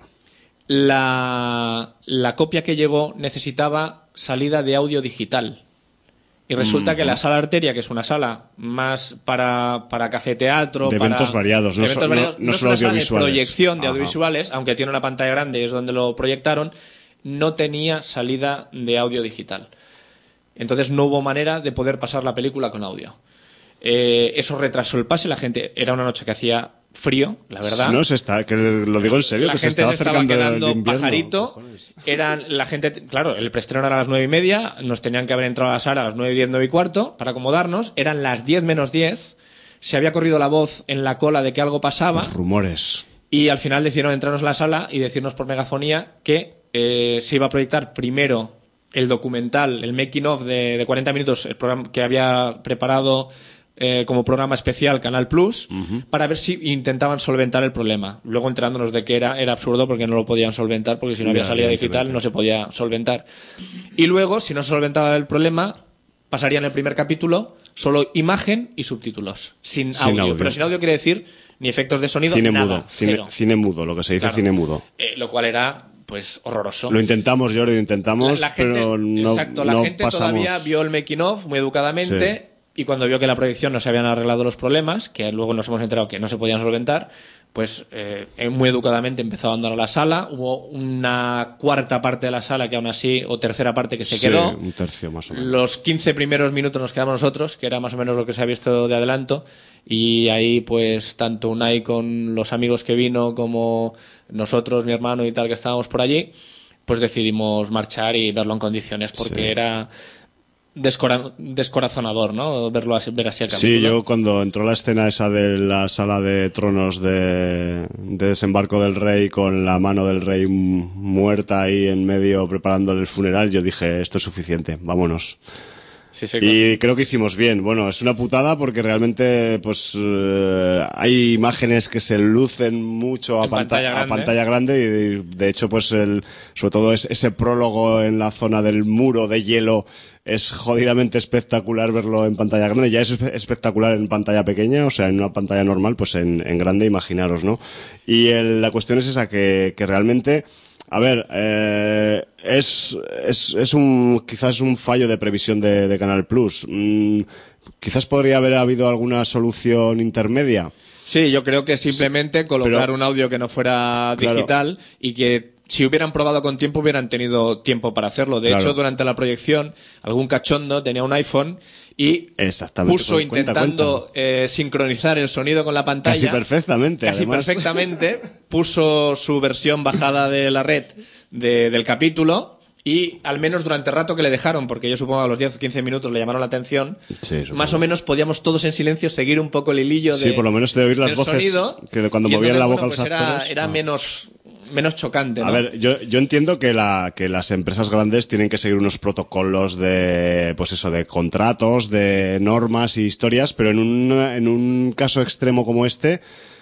la, la copia que llegó necesitaba salida de audio digital. Y resulta que la Sala Arteria, que es una sala más para, para café-teatro... De para- eventos variados, no de so- eventos no- variados, no es solo una sala audiovisuales. de proyección de Ajá. audiovisuales, aunque tiene una pantalla grande y es donde lo proyectaron, no tenía salida de audio digital. Entonces no hubo manera de poder pasar la película con audio. Eh, eso retrasó el pase, la gente... Era una noche que hacía frío, la verdad. No, se está, que lo digo en serio, La que se gente estaba se estaba acercando quedando el invierno. pajarito. Eran la gente, claro, el preestreno era a las nueve y media, nos tenían que haber entrado a la sala a las nueve y diez, nueve y cuarto para acomodarnos. Eran las diez menos diez. Se había corrido la voz en la cola de que algo pasaba. Los rumores. Y al final decidieron entrarnos a la sala y decirnos por megafonía que eh, se iba a proyectar primero el documental, el making of de, de cuarenta minutos, el programa que había preparado eh, como programa especial Canal Plus, para ver si intentaban solventar el problema. Luego enterándonos de que era, era absurdo porque no lo podían solventar, porque si no había Ya, salida digital evidentemente. no se podía solventar. Y luego, si no se solventaba el problema, pasarían el primer capítulo, solo imagen y subtítulos, sin, Sin audio. audio. Pero sin audio quiere decir ni efectos de sonido, Cine nada, mudo, cine, cero. cine mudo, lo que se dice Claro. cine mudo. Eh, lo cual era, pues, horroroso. Lo intentamos, Jordi, lo intentamos, La, la gente, pero no, exacto, la no gente pasamos. todavía vio el making of muy educadamente. Sí. Y cuando vio que la proyección no se habían arreglado los problemas, que luego nos hemos enterado que no se podían solventar, pues eh, muy educadamente empezó a abandonar la sala. Hubo una cuarta parte de la sala que aún así, o tercera parte que se Sí, quedó. un tercio más o menos. Los quince primeros minutos nos quedamos nosotros, que era más o menos lo que se ha visto de adelanto. Y ahí, pues, tanto Unai con los amigos que vino como nosotros, mi hermano y tal, que estábamos por allí, pues decidimos marchar y verlo en condiciones, porque Sí. era descora- descorazonador, ¿no? Verlo así, ver así el Sí, capítulo. yo cuando entró la escena esa de la sala de tronos de, de desembarco del rey con la mano del rey m- muerta ahí en medio preparándole el funeral, yo dije, esto es suficiente, vámonos. Sí, sí, Y creo que hicimos bien. Bueno, es una putada porque realmente pues eh, hay imágenes que se lucen mucho a, En panta- pantalla a grande. pantalla grande y de hecho pues el, sobre todo es, ese prólogo en la zona del muro de hielo es jodidamente espectacular verlo en pantalla grande. Ya es espe- espectacular en pantalla pequeña, o sea, en una pantalla normal, pues en, en grande, imaginaros, ¿no? Y el- la cuestión es esa, que, que realmente... A ver, eh, es, es, es un, quizás un fallo de previsión de, de Canal Plus. Mm, quizás podría haber habido alguna solución intermedia. Sí, yo creo que simplemente colocar pero- un audio que no fuera Claro. digital y que si hubieran probado con tiempo hubieran tenido tiempo para hacerlo. De Claro. hecho, durante la proyección, algún cachondo tenía un iPhone y Exactamente. puso Cuenta, intentando cuenta. eh, sincronizar el sonido con la pantalla. Casi perfectamente, Casi además. perfectamente. Supuso su versión bajada de la red de- del capítulo. Y al menos durante el rato que le dejaron, porque yo supongo a los diez o quince minutos le llamaron la atención, Sí, supongo. más o menos podíamos todos en silencio seguir un poco el hilillo Sí, de, por lo menos de oír las del voces sonido, que cuando y movían la entonces, boca bueno, los pues era, actores. era Ah. menos, menos chocante, ¿no? A ver, yo, yo entiendo que la, que las empresas grandes tienen que seguir unos protocolos de, pues eso, de contratos, de normas y historias, pero en un, en un caso extremo como este,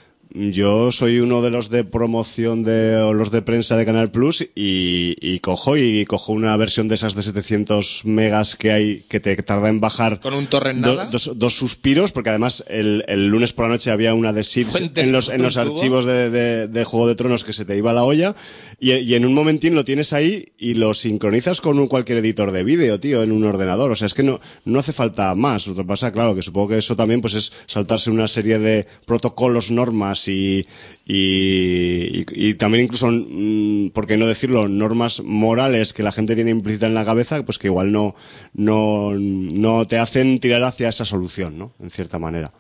yo soy uno de los de promoción de, o los de prensa de Canal Plus y, y cojo y cojo una versión de esas de setecientos megas que hay, que te tarda en bajar. Con un torrent do- nada. dos, dos suspiros, porque además el, el lunes por la noche había una de seeds Fuentes en los, en los por un tubo. archivos de, de, de Juego de Tronos que se te iba la olla y, y en un momentín lo tienes ahí y lo sincronizas con un, cualquier editor de vídeo, tío, en un ordenador. O sea, es que no, no hace falta más. Lo que pasa, claro, que supongo que eso también pues es saltarse una serie de protocolos, normas y, y, y, y también incluso, mm, por qué no decirlo, normas morales que la gente tiene implícita en la cabeza, pues que igual no, no, no te hacen tirar hacia esa solución, ¿no? En cierta manera.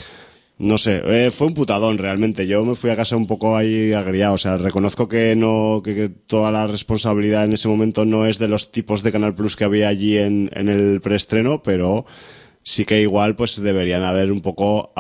No sé, eh, fue un putadón realmente. Yo me fui a casa un poco ahí agriado. O sea, reconozco que no, que, que toda la responsabilidad en ese momento no es de los tipos de Canal Plus que había allí en, en el preestreno, pero sí que igual pues deberían haber un poco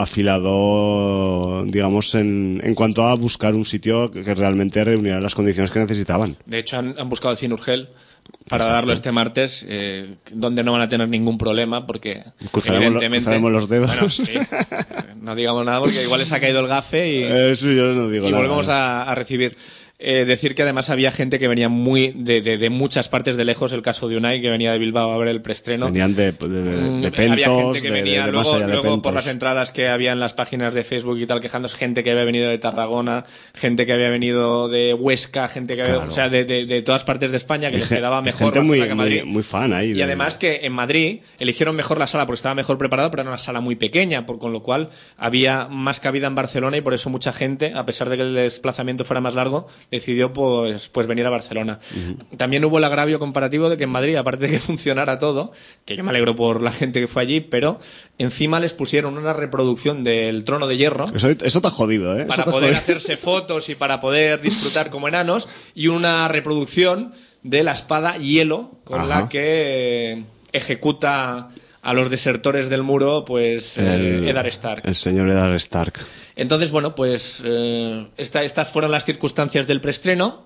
afilado, digamos, en, en cuanto a buscar un sitio que, que realmente reuniera las condiciones que necesitaban. De hecho, han, han buscado el Cine Urgel para Exacto. darlo este martes, eh, donde no van a tener ningún problema, porque Cruzaremos lo- evidentemente... cruzaremos los dedos. Bueno, sí, eh, no digamos nada, porque igual les ha caído el gafe y... Eso yo no digo y nada. volvemos a, a recibir. Eh, decir que además había gente que venía muy de, de, de muchas partes de lejos, el caso de Unai, que venía de Bilbao a ver el preestreno. Venían de, de, de, Mm, de Pentos, había gente que de, venía de, de más luego, allá de luego por Pentos. las entradas que había en las páginas de Facebook y tal, quejándose, gente que había venido de Tarragona, gente que había venido de Huesca, gente que había, Claro. o sea, de, de, de todas partes de España, que Y les ge- quedaba y mejor gente muy, Barcelona que Madrid. muy, muy fan ahí. Y de- además que en Madrid eligieron mejor la sala porque estaba mejor preparado, pero era una sala muy pequeña, por, con lo cual había más cabida en Barcelona y por eso mucha gente, a pesar de que el desplazamiento fuera más largo, decidió pues, pues venir a Barcelona. Uh-huh. También hubo el agravio comparativo de que en Madrid, aparte de que funcionara todo, que yo me alegro por la gente que fue allí, pero encima les pusieron una reproducción del Trono de Hierro. Eso, eso te ha jodido, ¿eh? Para Eso te ha poder jodido. hacerse fotos y para poder disfrutar como enanos, y una reproducción de la espada Hielo con Ajá. la que eh, ejecuta a los desertores del muro, pues eh, El- Eddard Stark. El señor Eddard Stark. Entonces, bueno, pues eh, esta- estas fueron las circunstancias del preestreno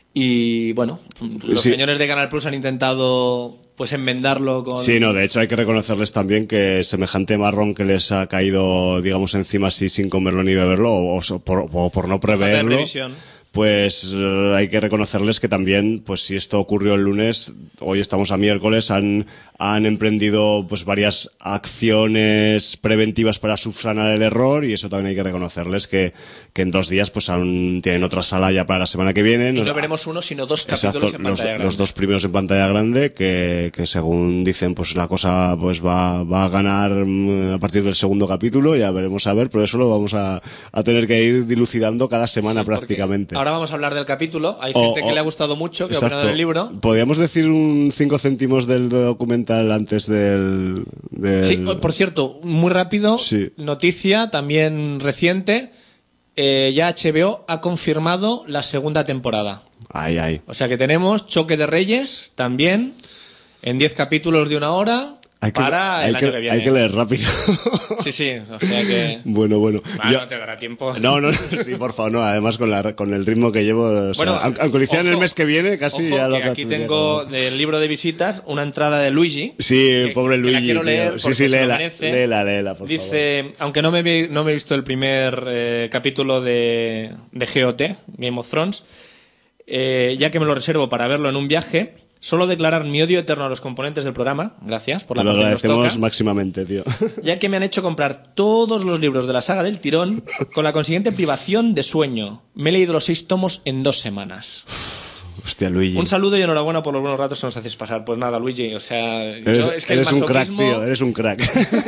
y, bueno, los Sí. señores de Canal Plus han intentado pues enmendarlo con... Sí, no, de hecho hay que reconocerles también que semejante marrón que les ha caído, digamos, encima así sin comerlo ni beberlo, o, o por, o por no falta de preverlo, previsión. pues eh, hay que reconocerles que también, pues si esto ocurrió el lunes, hoy estamos a miércoles, han, han emprendido pues varias acciones preventivas para subsanar el error, y eso también hay que reconocerles, que, que en dos días pues aún tienen otra sala ya para la semana que viene. Y no veremos uno, sino dos capítulos. Exacto, en los, pantalla grande. Los dos primeros en pantalla grande, que, que según dicen pues la cosa pues va, va a ganar a partir del segundo capítulo, ya veremos a ver, pero eso lo vamos a, a tener que ir dilucidando cada semana, sí, prácticamente. Ahora vamos a hablar del capítulo, hay o, gente que o, le ha gustado mucho, que ha exacto. opinado del libro. ¿Podríamos decir un cinco céntimos del documental antes del, del... Sí, por cierto, muy rápido, sí. Noticia también reciente, eh, ya H B O ha confirmado la segunda temporada. Ay, ay. O sea que tenemos Choque de Reyes también, en diez capítulos de una hora. Hay que, para hay el que, año que viene. Hay que leer rápido. Sí, sí, o sea que... Bueno, bueno. Ah, Yo... no te dará tiempo. No, no, sí, por favor, no. Además, con, la, con el ritmo que llevo, o sea, bueno, aunque lo hicieran el mes que viene, casi ojo, ya lo que aquí tengo del libro de visitas una entrada de Luigi. Sí, el pobre que, Luigi. Que la quiero leer tío. Sí, sí, léela, léela, léela, por Dice, favor. aunque no me, vi, no me he visto el primer eh, capítulo de, de G O T, Game of Thrones, eh, ya que me lo reservo para verlo en un viaje, solo declarar mi odio eterno a los componentes del programa, gracias por la Te lo parte que nos agradecemos toca, máximamente, tío. ya que me han hecho comprar todos los libros de la saga del tirón con la consiguiente privación de sueño. Me he leído los seis tomos en dos semanas. Hostia, Luigi. Un saludo y enhorabuena por los buenos ratos que nos hacéis pasar. Pues nada, Luigi, o sea... Eres, yo, es que eres el un crack, masoquismo- tío, eres un crack.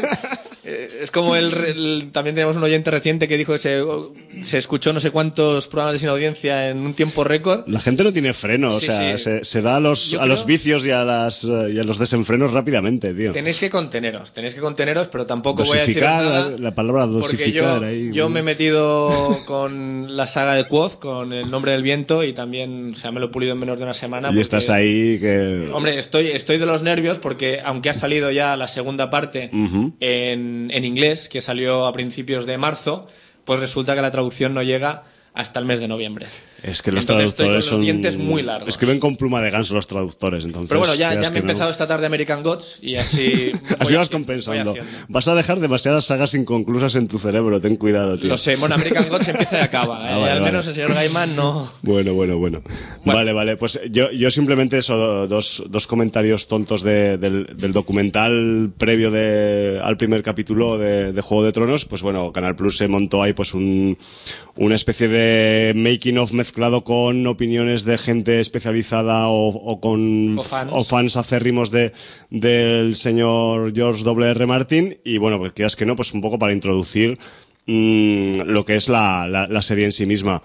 Es como el, el... También tenemos un oyente reciente que dijo que se, se escuchó no sé cuántos programas de sin audiencia en un tiempo récord. La gente no tiene freno, o Sí, sea, sí. Se, se da a los, Yo a los creo- vicios y a, las, y a los desenfrenos rápidamente, tío. Tenéis que conteneros, tenéis que conteneros, pero tampoco voy a Dosificar, decir nada. la palabra dosificar. Porque yo, ahí, yo bueno. me he metido con la saga de Quoth, con El nombre del viento, y también, o sea, me lo he pulido en menos de una semana. Y porque- estás ahí que... Hombre, estoy, estoy de los nervios porque, aunque ha salido ya la segunda parte Uh-huh. en, en inglés, que salió a principios de marzo, pues resulta que la traducción no llega hasta el mes de noviembre. Es que los Entonces estoy con traductores los son... dientes muy largos. Escriben con pluma de ganso los traductores, entonces... Pero bueno, ya, creas ya me he que no. empezado esta tarde American Gods y así... voy Así vas haciendo, compensando. voy haciendo. Vas a dejar demasiadas sagas inconclusas en tu cerebro, ten cuidado, tío. Lo sé, bueno, American Gods empieza y acaba. Ah, ¿eh? vale, Al vale. menos el señor Gaiman no... Bueno, bueno, bueno, Bueno. Vale, vale. Pues yo, yo simplemente eso, dos, dos comentarios tontos de, del, del documental previo de, al primer capítulo de, de Juego de Tronos. Pues bueno, Canal Plus se montó ahí pues un, una especie de making of mezclado con opiniones de gente especializada o, o con O fans. o fans acérrimos de, del señor George W R Martin. Y bueno, pues quieras que no, pues un poco para introducir Mm, lo que es la, la, la serie en sí misma,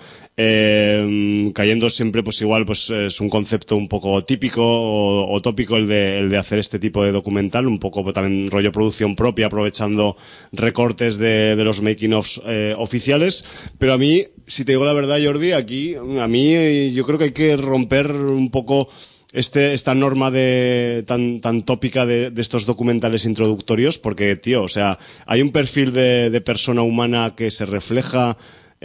eh, cayendo siempre pues igual pues es un concepto un poco típico o, o tópico el de, el de hacer este tipo de documental, un poco pues, también rollo producción propia, aprovechando recortes de, de los making ofs eh, oficiales. Pero a mí, si te digo la verdad, Jordi, aquí a mí eh, yo creo que hay que romper un poco Este, esta norma de tan, tan tópica de, de estos documentales introductorios, porque, tío, o sea, hay un perfil de, de persona humana que se refleja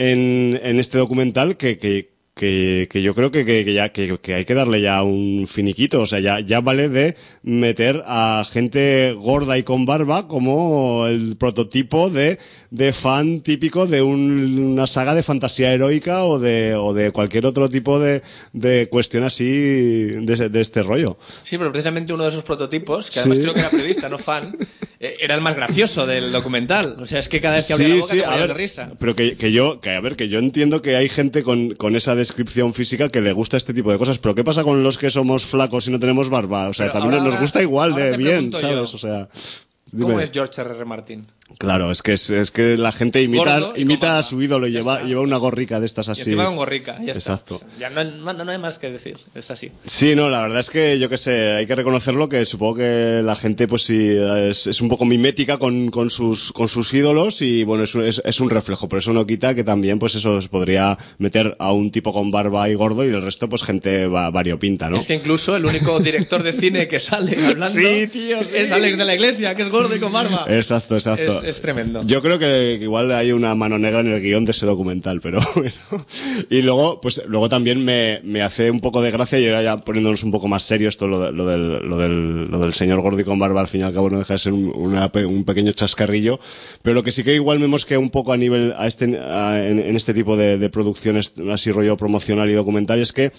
en, en este documental que, que, que, que yo creo que, que, que ya que, que hay que darle ya un finiquito, o sea, ya, ya vale de meter a gente gorda y con barba como el prototipo de, de fan típico de un, una saga de fantasía heroica o de, o de cualquier otro tipo de, de cuestión así de, de este rollo. Sí, pero precisamente uno de esos prototipos, que además Sí. creo que era periodista, no fan, eh, era el más gracioso del documental. O sea, es que cada vez que abría Sí, la boca sí, te a morías ver, de risa. pero que, que yo, que a ver, que yo entiendo que hay gente con, con esa descripción física que le gusta este tipo de cosas, pero ¿qué pasa con los que somos flacos y no tenemos barba? O sea, Pero también ahora- nos gusta igual ahora de te bien, pregunto ¿sabes? yo, O sea, ¿Cómo dime. es George R R. Martin? Claro, es que es, es que la gente imita, Gordo y imita con a barba. su ídolo y Ya lleva, está. lleva una gorrica de estas Y así. encima con gorrica, ya Exacto. está. Ya no, no, no hay más que decir, es así. Sí, no, la verdad es que yo que sé, hay que reconocerlo que supongo que la gente pues sí es, es un poco mimética con, con sus con sus ídolos y bueno, es, un- es, es un reflejo, pero eso no quita que también pues eso se podría meter a un tipo con barba y gordo y el resto pues gente va, variopinta, ¿no? Es que incluso el único director de cine que sale hablando Sí, tío, sí. es Alex de la Iglesia, que es gordo y con barba. Exacto, exacto. Es, es tremendo. Yo creo que, que igual hay una mano negra en el guión de ese documental, pero bueno. Y luego, pues luego también me, me hace un poco de gracia y ahora ya poniéndonos un poco más serios esto lo, de- lo del, lo del, lo del señor gordo y con barba, al fin y al cabo no deja de ser un, una pe- un pequeño chascarrillo, pero lo que sí que igual me mosquea un poco a nivel, a este, a- en, en este tipo de, de producciones así rollo promocional y documental es que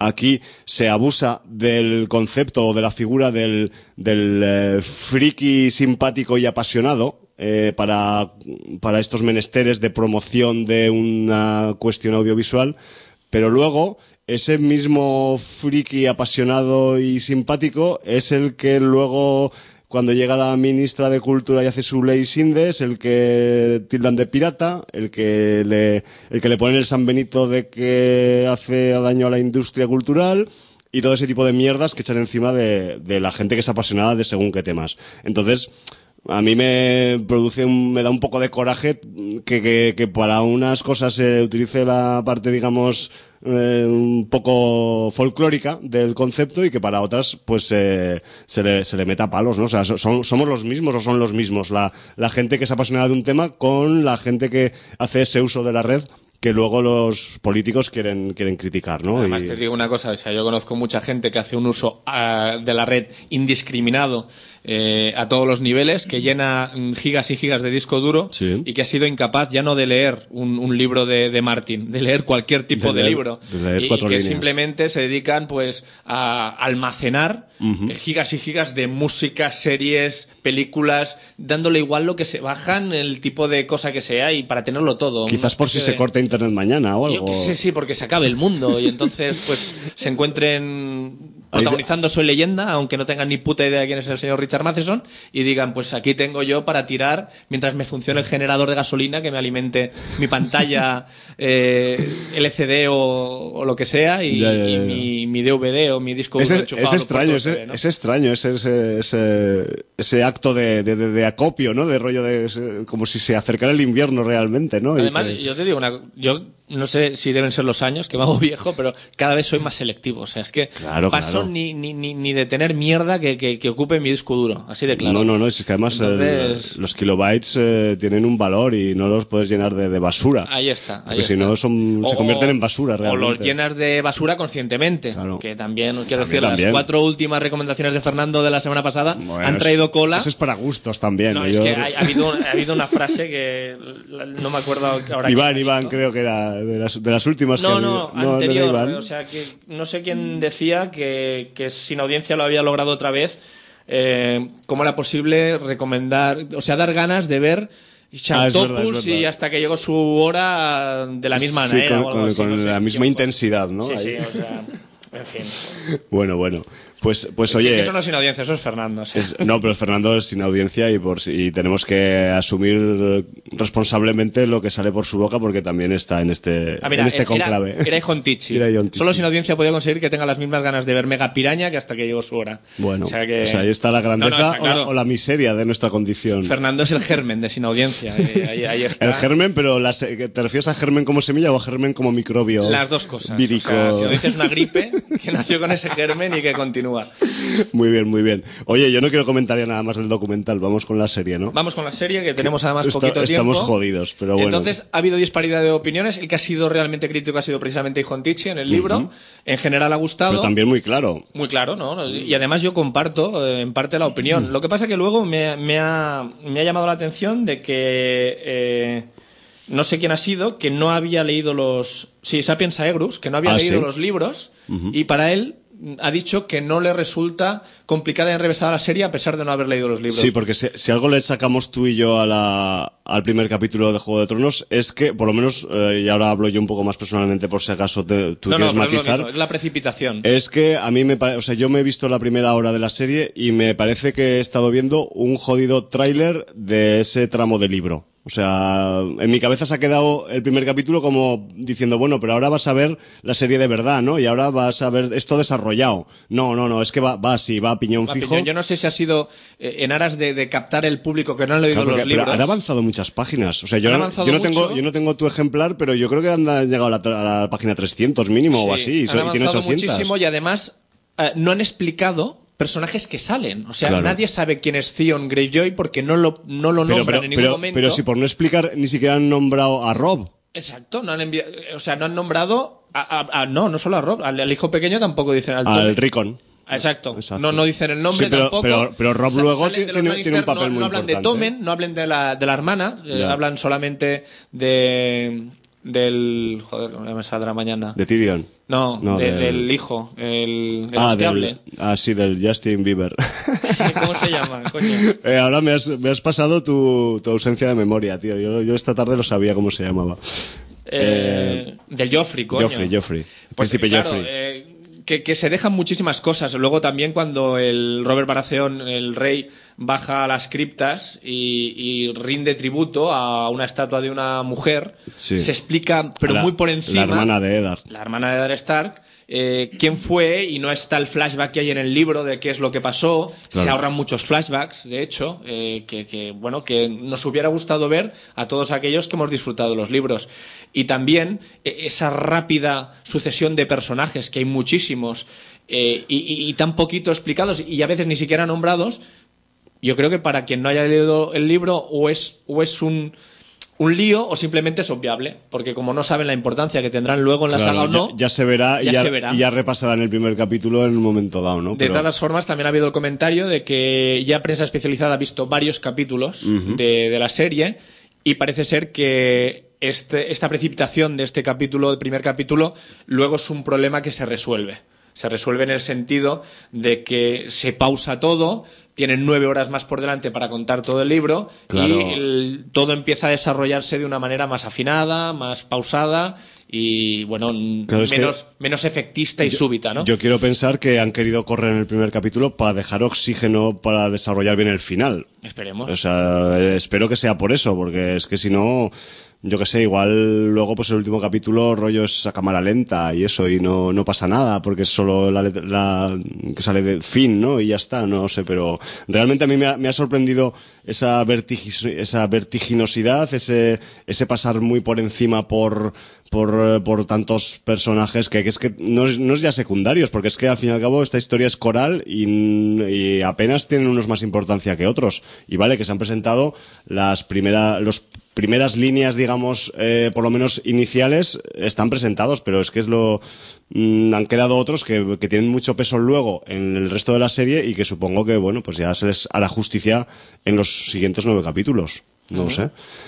aquí se abusa del concepto o de la figura del, del eh, friki simpático y apasionado eh, para, para estos menesteres de promoción de una cuestión audiovisual, pero luego ese mismo friki apasionado y simpático es el que luego, cuando llega la ministra de Cultura y hace su ley Sindes, el que tildan de pirata, el que le, el que le ponen el San Benito de que hace daño a la industria cultural y todo ese tipo de mierdas que echan encima de, de la gente que es apasionada de según qué temas. Entonces, a mí me produce un, me da un poco de coraje que, que, que para unas cosas se utilice la parte, digamos, eh, un poco folclórica del concepto y que para otras pues eh, se le se le meta palos, ¿no? O sea, son, somos los mismos o son los mismos la, la gente que es apasionada de un tema con la gente que hace ese uso de la red que luego los políticos quieren quieren criticar, ¿no? Además, y... te digo una cosa, o sea, yo conozco mucha gente que hace un uso uh, de la red indiscriminado eh, a todos los niveles, que llena gigas y gigas de disco duro, sí, y que ha sido incapaz ya no de leer un, un libro de, de Martin, de leer cualquier tipo de, de leer, libro, de leer y, y que líneas. Simplemente se dedican pues a almacenar uh-huh. gigas y gigas de música, series, películas, dándole igual lo que se bajan, el tipo de cosa que sea, y para tenerlo todo. Quizás por si de... se corta internet mañana o algo. Sí, sí, porque se acabe el mundo y entonces pues se encuentren protagonizando Soy Leyenda, aunque no tengan ni puta idea de quién es el señor Richard Matheson, y digan, pues aquí tengo yo para tirar mientras me funcione el generador de gasolina que me alimente mi pantalla eh, L C D o, o lo que sea, y, ya, ya, ya. y mi, mi D V D o mi disco duro es, enchufado. Es extraño, ese, ve, ¿no? es extraño ese, ese, ese, ese acto de, de, de acopio, ¿no? De rollo de ese, como si se acercara el invierno realmente, ¿no? Además, que... yo te digo una, yo no sé si deben ser los años, que me hago viejo, pero cada vez soy más selectivo. O sea, es que claro, paso claro. Ni, ni, ni, ni de tener mierda que, que, que ocupe mi disco duro, así de claro. No, no, no, es que además Entonces... el, los kilobytes eh, tienen un valor y no los puedes llenar de, de basura. Ahí está, ahí porque está. si no son, o, se convierten en basura realmente. O los llenas de basura conscientemente, claro. Que también, quiero también, decir, también. las cuatro últimas recomendaciones de Fernando de la semana pasada bueno, han traído cola. Eso es para gustos también. No, ¿no? es Yo... que ha, ha, habido, ha habido una frase que no me acuerdo ahora. Iván, Iván, creo que era de las, de las últimas no, que no, no, anterior, no Iván. O sea, que no sé quién decía que, que Sin Audiencia lo había logrado otra vez. Eh, ¿Cómo era posible recomendar, o sea, dar ganas de ver Chantopus ah, y hasta que llegó su hora de la misma sí, manera? Con, o algo con, así, con no sé, la misma intensidad, ¿no? Sí, Ahí. sí, o sea, en fin. Bueno, bueno. Pues, pues es oye. Que eso no es Sin Audiencia, eso es Fernando. O sea. es, no, pero Fernando es Sin Audiencia y, por, y tenemos que asumir responsablemente lo que sale por su boca porque también está en este, ah, mira, en este era, conclave. Era Ijontichi. Solo Sin Audiencia podía conseguir que tenga las mismas ganas de ver Mega Piraña que hasta que llegó su hora. Bueno, o sea, que... o sea ahí está la grandeza no, no, está claro. o, la, o la miseria de nuestra condición. Fernando es el germen de Sin Audiencia. Ahí, ahí está. El germen, pero la, ¿te refieres a germen como semilla o a germen como microbio? Las dos cosas. Vírico. O sea, Sin Audiencia es una gripe que nació con ese germen y que continúa. Muy bien, muy bien. Oye, yo no quiero comentar ya nada más del documental. Vamos con la serie, ¿no? Vamos con la serie, que tenemos además Está, poquito tiempo. Estamos jodidos, pero bueno. Entonces, ha habido disparidad de opiniones. El que ha sido realmente crítico ha sido precisamente Ijontichi en el libro. Uh-huh. En general ha gustado. Pero también muy claro. Muy claro, ¿no? Y además yo comparto eh, en parte la opinión. Uh-huh. Lo que pasa que luego me, me, ha, me ha llamado la atención de que... Eh, no sé quién ha sido, que no había leído los... Sí, Sapiens Aegrus, que no había ah, leído ¿sí? los libros. Uh-huh. Y para él... ha dicho que no le resulta complicada y enrevesada la serie a pesar de no haber leído los libros. Sí, porque si, si algo le sacamos tú y yo a la, al primer capítulo de Juego de Tronos es que, por lo menos, eh, y ahora hablo yo un poco más personalmente por si acaso te, tú no, quieres no, matizar. Es, es la precipitación. Es que a mí me parece, o sea, yo me he visto la primera hora de la serie y me parece que he estado viendo un jodido tráiler de ese tramo de libro. O sea, en mi cabeza se ha quedado el primer capítulo como diciendo, bueno, pero ahora vas a ver la serie de verdad, ¿no? Y ahora vas a ver esto desarrollado. No, no, no, es que va, va así, va a piñón va fijo. Piñón. Yo no sé si ha sido eh, en aras de, de captar el público que no ha leído claro, porque, los libros. Pero han avanzado muchas páginas. O sea, yo, no, yo no tengo, yo no tengo tu ejemplar, pero yo creo que han llegado a la, a la página trescientos mínimo sí, o así. Y, han avanzado tiene ochocientos. Muchísimo y además eh, no han explicado personajes que salen. O sea, claro. nadie sabe quién es Theon Greyjoy porque no lo, no lo pero, nombran pero, en ningún pero, momento. Pero si por no explicar ni siquiera han nombrado a Rob. Exacto, no han enviado, o sea, no han nombrado a, a, a, no, no solo a Rob, al, al hijo pequeño tampoco dicen al, al Rickon. Exacto. Exacto. No, no dicen el nombre sí, pero, tampoco. Pero, pero Rob luego tiene, tiene, tiene un papel no, muy no hablan importante. de Tommen, no hablan de la, de la hermana, eh, hablan solamente de del... Joder, no me saldrá mañana. De Tyrion. No, No, de- del- del hijo, el, el Ah, hostiable. del, ah, sí, del Justin Bieber. ¿Cómo se llama, coño? Eh, ahora me has, me has pasado tu, tu ausencia de memoria, tío. Yo, yo esta tarde lo sabía cómo se llamaba. Eh, del Joffrey, coño. Joffrey, Joffrey. Pues, Príncipe claro, Joffrey. eh, que, que se dejan muchísimas cosas. Luego también cuando el Robert Baratheon, el rey, baja a las criptas y, y rinde tributo a una estatua de una mujer, Sí. se explica, pero La- muy por encima... La hermana de Eddard. la hermana de Eddard Stark, eh, quién fue, y no está el flashback que hay en el libro de qué es lo que pasó. Claro. Se ahorran muchos flashbacks, de hecho, eh, que, que, bueno, que nos hubiera gustado ver a todos aquellos que hemos disfrutado los libros. Y también eh, esa rápida sucesión de personajes, que hay muchísimos, eh, y, y- y tan poquito explicados, y a veces ni siquiera nombrados. Yo creo que para quien no haya leído el libro, o es, o es un... un lío, o simplemente es obviable, porque como no saben la importancia que tendrán luego en la Claro, saga o no, ya, ya se verá, ya y, ya, se verá. y ya repasarán el primer capítulo en un momento dado, ¿no? de Pero- todas formas también ha habido el comentario de que ya prensa especializada ha visto varios capítulos de, de la serie, y parece ser que este, esta precipitación de este capítulo, del primer capítulo, luego es un problema que se resuelve. Se resuelve en el sentido de que se pausa todo, tienen nueve horas más por delante para contar todo el libro, Claro. y el- todo empieza a desarrollarse de una manera más afinada, más pausada y, bueno, Claro, es que- menos, menos efectista y súbita, ¿no? Yo quiero pensar que han querido correr en el primer capítulo para dejar oxígeno para desarrollar bien el final. Esperemos. O sea, eh, espero que sea por eso, porque es que si no, yo qué sé, igual luego pues el último capítulo rollo es a cámara lenta y eso, y no, no pasa nada, porque es solo la, let- la que sale de fin, ¿no? Y ya está, no sé, pero realmente a mí me ha, me ha sorprendido esa, vertigis- esa vertiginosidad, ese, ese pasar muy por encima por, por, eh, por tantos personajes que, que es que no es, no es ya secundarios, porque es que al fin y al cabo esta historia es coral y, y apenas tienen unos más importancia que otros. Y vale, que se han presentado las primeras, los primeras líneas, digamos, eh, por lo menos iniciales, están presentados, pero es que es lo mm, han quedado otros que, que tienen mucho peso luego en el resto de la serie y que supongo que, bueno, pues ya se les hará justicia en los siguientes nueve capítulos. No lo sé.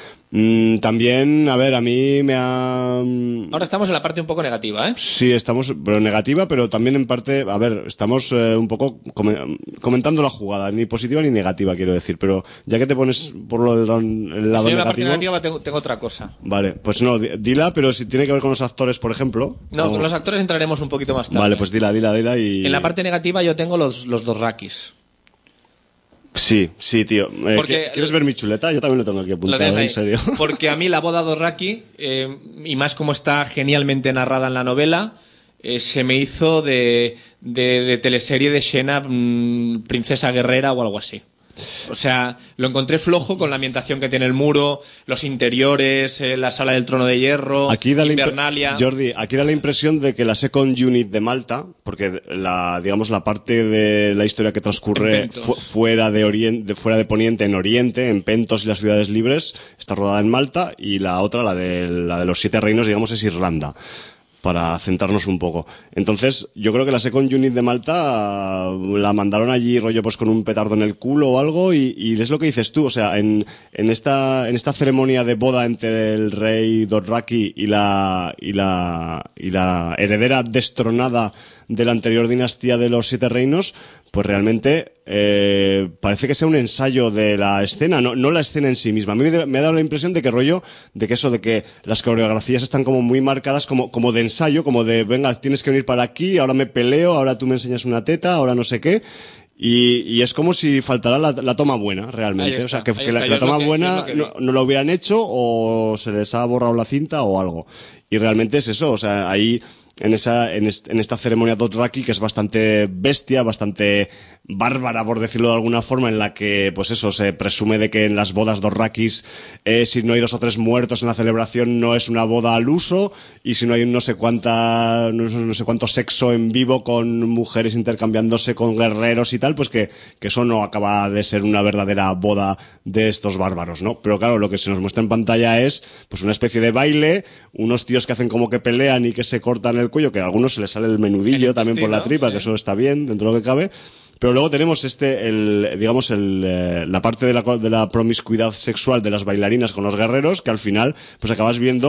Mm, también, a ver, a mí me ha... Ahora estamos en la parte un poco negativa, ¿eh? Sí, estamos, pero negativa, pero también en parte, a ver, estamos eh, un poco come- comentando la jugada, ni positiva ni negativa, quiero decir, pero ya que te pones por lo del el lado Si en la parte negativo, negativa tengo, tengo otra cosa. vale, pues no, di- dila, pero si tiene que ver con los actores, por ejemplo. No, como- con los actores entraremos un poquito más tarde. Vale, pues dila, dila, dila y... En la parte negativa yo tengo los, los dos Rakis. Sí, sí, tío. Eh, Porque- ¿qui- ¿Quieres ver mi chuleta? Yo también lo tengo aquí Lo apuntado, tienes ahí. en serio. Porque a mí la boda de Raki, eh, y más como está genialmente narrada en la novela, eh, se me hizo de, de, de teleserie de Xena, mm, Princesa Guerrera o algo así. O sea, lo encontré flojo con la ambientación que tiene el muro, los interiores, eh, la sala del trono de hierro, Aquí da la impre- Invernalia. Jordi, aquí da la impresión de que la Second Unit de Malta, porque la, digamos, la parte de la historia que En transcurre Pentos. fu- fuera de Oriente, fuera de Poniente en Oriente, en Pentos y las ciudades libres, está rodada en Malta, y la otra, la de, la de los siete reinos, digamos, es Irlanda, para centrarnos un poco. Entonces, yo creo que la Second Unit de Malta uh, la mandaron allí rollo pues con un petardo en el culo o algo, y, y es lo que dices tú, o sea, en, en esta, en esta ceremonia de boda entre el rey Dothraki y la, y la, y la heredera destronada de la anterior dinastía de los Siete Reinos, pues realmente eh, parece que sea un ensayo de la escena, no, no la escena en sí misma. A mí me, me ha dado la impresión de que rollo, de que eso, de que las coreografías están como muy marcadas como, como de ensayo, como de, venga, tienes que venir para aquí, ahora me peleo, ahora tú me enseñas una teta, ahora no sé qué. Y, y es como si faltara la, la toma buena, realmente. Ahí O sea, está, que, ahí que la, está. la Yo es lo toma que- yo buena es lo que no, vi. no la hubieran hecho, o se les ha borrado la cinta o algo. Y realmente es eso, o sea, ahí en esa en, est- en esta ceremonia Dothraki, que es bastante bestia, bastante bárbara, por decirlo de alguna forma, en la que, pues eso, se presume de que en las bodas Dotrakis, eh, si no hay dos o tres muertos en la celebración, no es una boda al uso, y si no hay un no sé cuánta, no, no sé cuánto sexo en vivo con mujeres intercambiándose con guerreros y tal, pues que, que eso no acaba de ser una verdadera boda de estos bárbaros, ¿no? Pero claro, lo que se nos muestra en pantalla es, pues una especie de baile, unos tíos que hacen como que pelean y que se cortan el cuello, que a algunos se les sale el menudillo El también por la intestino, tripa, sí. que eso está bien, dentro de lo que cabe. Pero luego tenemos este, el, digamos, el, eh, la parte de la, de la promiscuidad sexual de las bailarinas con los guerreros, que al final, pues acabas viendo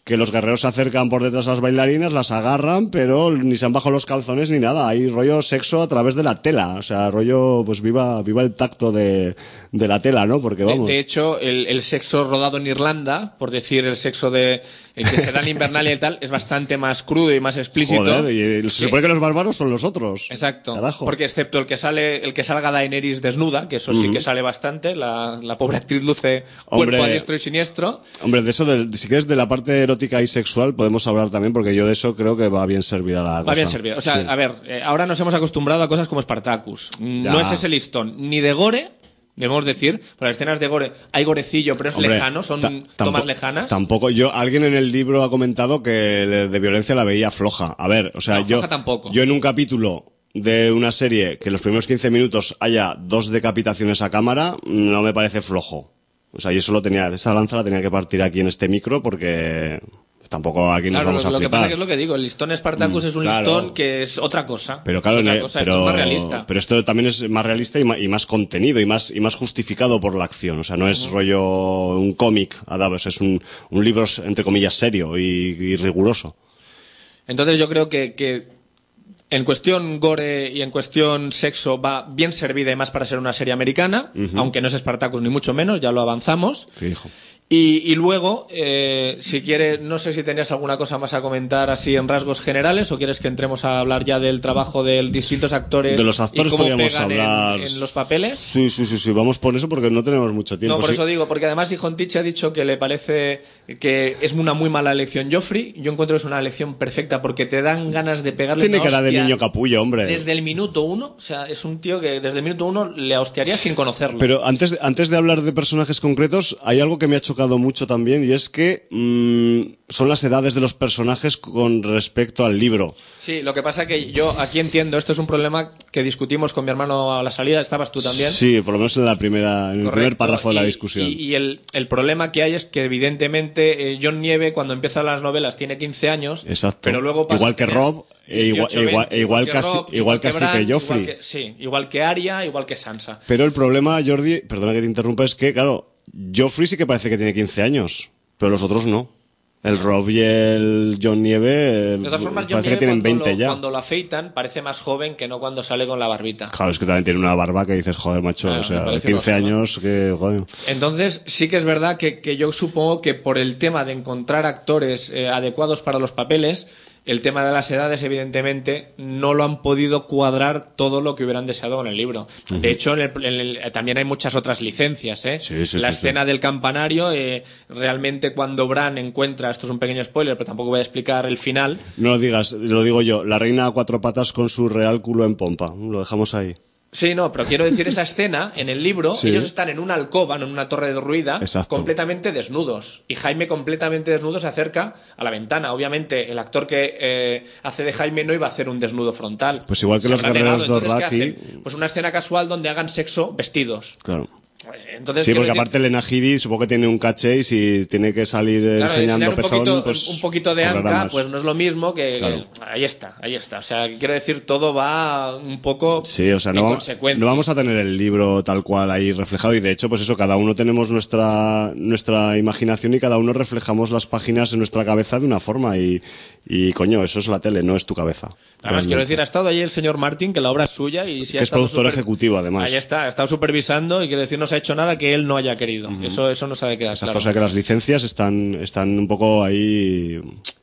que los guerreros se acercan por detrás a las bailarinas, las agarran, pero ni se han bajado los calzones ni nada. Hay rollo sexo a través de la tela. O sea, rollo, pues viva, viva el tacto de, de la tela, ¿no? Porque vamos. De, de hecho, el, el sexo rodado en Irlanda, por decir el sexo de el que se da en Invernalia y tal, es bastante más crudo y más explícito. Joder, y se que... supone que los bárbaros son los otros. Exacto. Carajo. Porque excepto el que sale, el que salga Daenerys desnuda, que eso sí Mm. que sale bastante, la, la pobre actriz luce cuerpo Hombre. a diestro y siniestro. Hombre, de eso, de, si quieres, de la parte erótica y sexual podemos hablar también, porque yo de eso creo que va bien servida la cosa. Va bien servida. O sea, Sí. a ver, eh, ahora nos hemos acostumbrado a cosas como Spartacus. Ya. No es ese listón ni de gore, debemos decir, para las escenas de gore hay gorecillo, pero es Hombre, lejano, son ta- tomas tampoco- lejanas. Tampoco, yo, alguien en el libro ha comentado que de, de violencia la veía floja. A ver, o sea, No, yo, floja tampoco. yo en un capítulo de una serie que en los primeros quince minutos haya dos decapitaciones a cámara, no me parece flojo. O sea, yo solo tenía, esa lanza la tenía que partir aquí en este micro porque tampoco aquí nos Claro, vamos lo, a lo que flipar. pasa que es lo que digo, el listón Spartacus Mm, es un claro. listón que es otra cosa. Pero claro, es otra ne- cosa, pero, esto es más realista. pero esto también es más realista y más, y más contenido y más, y más justificado por la acción. O sea, no es rollo un cómic, adaptado, es un, un libro, entre comillas, serio y, y riguroso. Entonces yo creo que, que en cuestión gore y en cuestión sexo va bien servida y más para ser una serie americana, aunque no es Spartacus ni mucho menos, ya lo avanzamos. Fijo. Y, y luego, eh, si quieres, no sé si tenías alguna cosa más a comentar así en rasgos generales o quieres que entremos a hablar ya del trabajo de distintos actores, De los actores y cómo podríamos pegan en- hablar. en, los papeles. Sí, sí, sí, sí, vamos por eso porque no tenemos mucho tiempo. No, por sí. eso digo, porque además Dijontiche ha dicho que le parece que es una muy mala elección Joffrey. Yo encuentro que es una elección perfecta porque te dan ganas de pegarle Tiene una cara de hostia niño capullo, hombre. desde el minuto uno. O sea, es un tío que desde el minuto uno le hostiaría sin conocerlo. Pero antes, de- antes de hablar de personajes concretos, hay algo que me ha chocado mucho también y es que mm, son las edades de los personajes con respecto al libro. Sí, lo que pasa que yo aquí entiendo, esto es un problema que discutimos con mi hermano a la salida, estabas tú también. Sí, por lo menos en la primera, en el Correcto, primer párrafo de la y- discusión. Y, y el, el problema que hay es que evidentemente eh, John Nieve cuando empieza las novelas tiene quince años, Exacto. pero luego pasa Igual a que tener Rob, e igual- dieciocho, igual- veinte, igual casi- Rob, igual casi que Bran, Joffrey. igual que- sí, igual que Arya, igual que Sansa. Pero el problema, Jordi, perdona que te interrumpa, es que, claro, Joffrey sí que parece que tiene quince años, pero los otros no. El Rob y el John Nieve eh, De todas formas, John parece Nieve que tienen cuando, veinte lo, ya. cuando lo afeitan parece más joven que no cuando sale con la barbita. Claro, es que también tiene una barba que dices, joder, macho, Claro, o sea, me parece quince rosa, ¿no? años, que, joder. Entonces, sí que es verdad que, que yo supongo que por el tema de encontrar actores eh, adecuados para los papeles, el tema de las edades, evidentemente, no lo han podido cuadrar todo lo que hubieran deseado con el libro. De hecho, en el- en el- también hay muchas otras licencias. ¿eh? Sí, sí, La sí, escena del campanario, eh, realmente cuando Bran encuentra, esto es un pequeño spoiler, pero tampoco voy a explicar el final. No lo digas, lo digo yo, la reina a cuatro patas con su real culo en pompa. Lo dejamos ahí. Sí, no, pero quiero decir esa escena, en el libro, Sí. ellos están en una alcoba, no en una torre derruida, Exacto. completamente desnudos. Y Jaime completamente desnudo se acerca a la ventana. Obviamente, el actor que eh, hace de Jaime no iba a hacer un desnudo frontal. Pues igual que Se los habrá guerreros negado. Entonces, ¿qué Dothraki. hacen? Pues una escena casual donde hagan sexo vestidos. Claro. Entonces, Sí, quiero porque decir- aparte Lena Headey supongo que tiene un caché y si tiene que salir Claro, enseñando enseñar un pezón, poquito, pues un poquito de cobrará anca, más. pues no es lo mismo que, Claro. que- ahí está, ahí está. O sea, quiero decir, todo va un poco Sí, o sea, en no, consecuencia. no vamos a tener el libro tal cual ahí reflejado y de hecho, pues eso, cada uno tenemos nuestra nuestra imaginación y cada uno reflejamos las páginas en nuestra cabeza de una forma y, y coño, eso es la tele, no es tu cabeza. Además, quiero Realmente. decir, ha estado ahí el señor Martin, que la obra es suya y si ha Que es estado productor super- ejecutivo, además. Ahí está, ha estado supervisando y quiero decir, no se ha hecho nada que él no haya querido. Eso, eso no sabe quedar Exacto, claro. o sea que las licencias están, están un poco ahí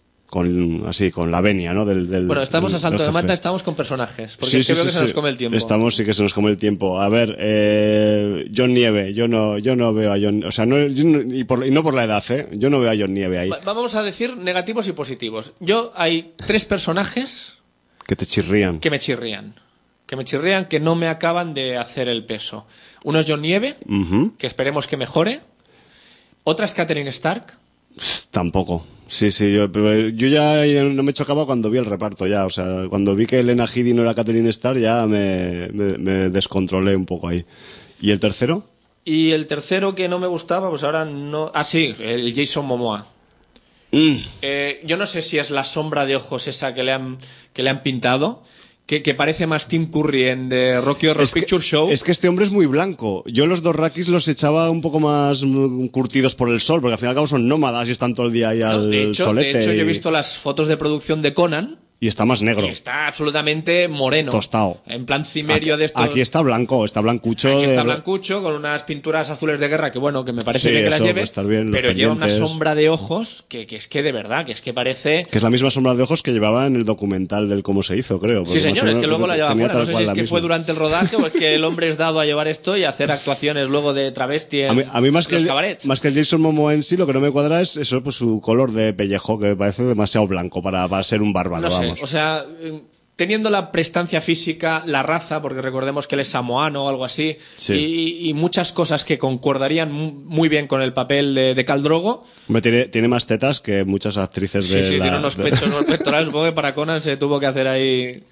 con así con la venia, ¿no? Del, del- Bueno, estamos del- a salto del de jefe. mata, estamos con personajes, porque Sí, es que sí, veo sí, que se sí. nos come el tiempo. Estamos, sí que se nos come el tiempo. A ver, eh, John Nieve, yo no, yo no veo a John, o sea, no, yo no- y, por, y no por la edad, ¿eh? Yo no veo a John Nieve ahí. Va- Vamos a decir negativos y positivos. Yo hay tres personajes Que te chirrían. que me chirrían. Que me chirrían, que no me acaban de hacer el peso. Uno es John Nieve, Ujú. que esperemos que mejore. Otra es Catherine Stark. Pss, Tampoco. Sí, sí, yo, pero yo ya no me chocaba cuando vi el reparto ya, o sea, cuando vi que Lena Headey no era Catherine Starr ya me, me, me descontrolé un poco ahí. ¿Y el tercero? Y el tercero que no me gustaba, pues ahora no... Ah, sí, el Jason Momoa. Mm. Eh, yo no sé si es la sombra de ojos esa que le han, que le han pintado, Que, que parece más Tim Curry en The Rocky Horror Es que, Picture Show. es que este hombre es muy blanco. Yo los dos Rakis los echaba un poco más mm, curtidos por el sol, porque al fin y al cabo son nómadas y están todo el día ahí No, al de hecho, solete. de hecho y, yo he visto las fotos de producción de Conan. y está más negro. Y está absolutamente moreno. Tostado. En plan cimerio aquí, de estos. aquí está blanco, está blancucho. Aquí está de- blancucho, con unas pinturas azules de guerra que, bueno, que me parece Sí, bien que las eso, lleve. pues, estar bien, los pero lleva una pendientes. sombra de ojos que, que es que de verdad, que es que parece. Que es la misma sombra de ojos que llevaba en el documental del cómo se hizo, creo. Sí, porque más señor, o es menos que luego la lleva tenía fuera. No tal sé si cual es la que fue misma. durante el rodaje o es que el hombre es dado a llevar esto y a hacer actuaciones luego de travesti en A mí, a mí más, que los el, cabarets. más que el Jason Momoa en sí, lo que no me cuadra es eso, pues su color de pellejo, que me parece demasiado blanco para, para ser un bárbaro, No sé, vamos. o sea, eh, teniendo la prestancia física, la raza, porque recordemos que él es samoano o algo así, Sí. y, y muchas cosas que concordarían mu- muy bien con el papel de, de Khal Drogo. Hombre, tiene, tiene más tetas que muchas actrices Sí, de sí, la... tiene unos de- pechos, unos pectorales. Supongo que para Conan se tuvo que hacer ahí.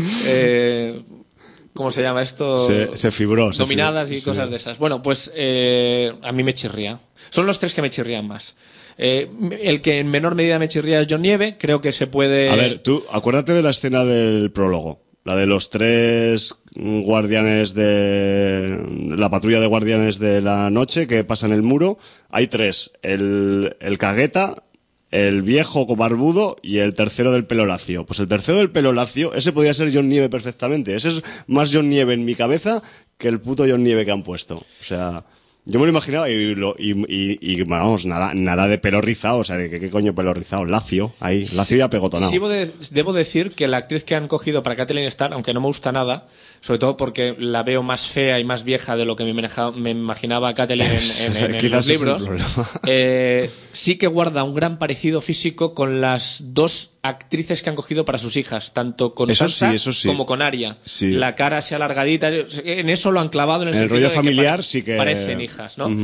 Eh, ¿Cómo se llama esto? Se- se fibró, se Dominadas fibró, y sí. cosas de esas. Bueno, pues eh, a mí me chirría. Son los tres que me chirrían más. Eh, el que en menor medida me chirría es John Nieve. Creo que se puede. A ver, tú, acuérdate de la escena del prólogo. La de los tres guardianes de... La patrulla de guardianes de la noche que pasan el muro. Hay tres. El, el cagueta, el viejo barbudo y el tercero del pelo lacio. Pues el tercero del pelo lacio, ese podría ser John Nieve perfectamente. Ese es más John Nieve en mi cabeza que el puto John Nieve que han puesto. O sea... Yo me lo imaginaba y, lo, y, y, y vamos, nada, nada de pelo rizado, o sea, ¿qué, qué coño pelo rizado? Lacio, ahí, lacio y apegotonado. Sí, debo, de- debo decir que la actriz que han cogido para Catelyn Starr, aunque no me gusta nada, sobre todo porque la veo más fea y más vieja de lo que me, maneja- me imaginaba Catelyn en, en- en- en Quizás los ese es el libros, problema. eh, sí que guarda un gran parecido físico con las dos actrices que han cogido para sus hijas, tanto con Eso Sansa sí, eso sí. como con Arya. Sí. La cara así alargadita, en eso lo han clavado en el, En el sentido rollo de que familiar parec- sí que- parecen hijas, ¿no?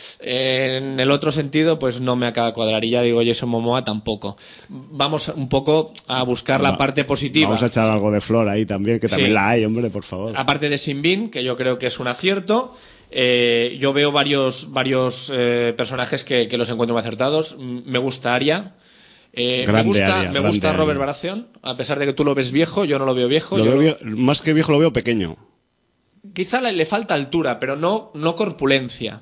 En el otro sentido, pues no me acaba de cuadrar. Y ya digo, Jason Momoa tampoco. Vamos un poco a buscar la Va- parte positiva. Vamos a echar algo de flor ahí también, que también Sí. la hay, hombre, por favor. Aparte de Sin Bin, que yo creo que es un acierto, eh, yo veo varios, varios eh, personajes que, que los encuentro muy acertados. M- Me gusta Arya. Eh, me Grande gusta, Arya, me grande gusta Robert Arya. Baratheon, a pesar de que tú lo ves viejo, yo no lo veo viejo. Lo yo veo lo- vie- más que viejo lo veo pequeño. Quizá le, le falta altura, pero no, no corpulencia.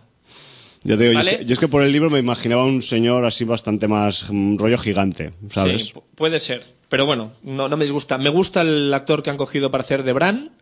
Yo te digo, yo, ¿Vale? es que, yo es que por el libro me imaginaba un señor así bastante más mm, rollo gigante, ¿sabes? Sí, pu- puede ser. Pero bueno, no, no me disgusta. Me gusta el actor que han cogido para hacer de Bran.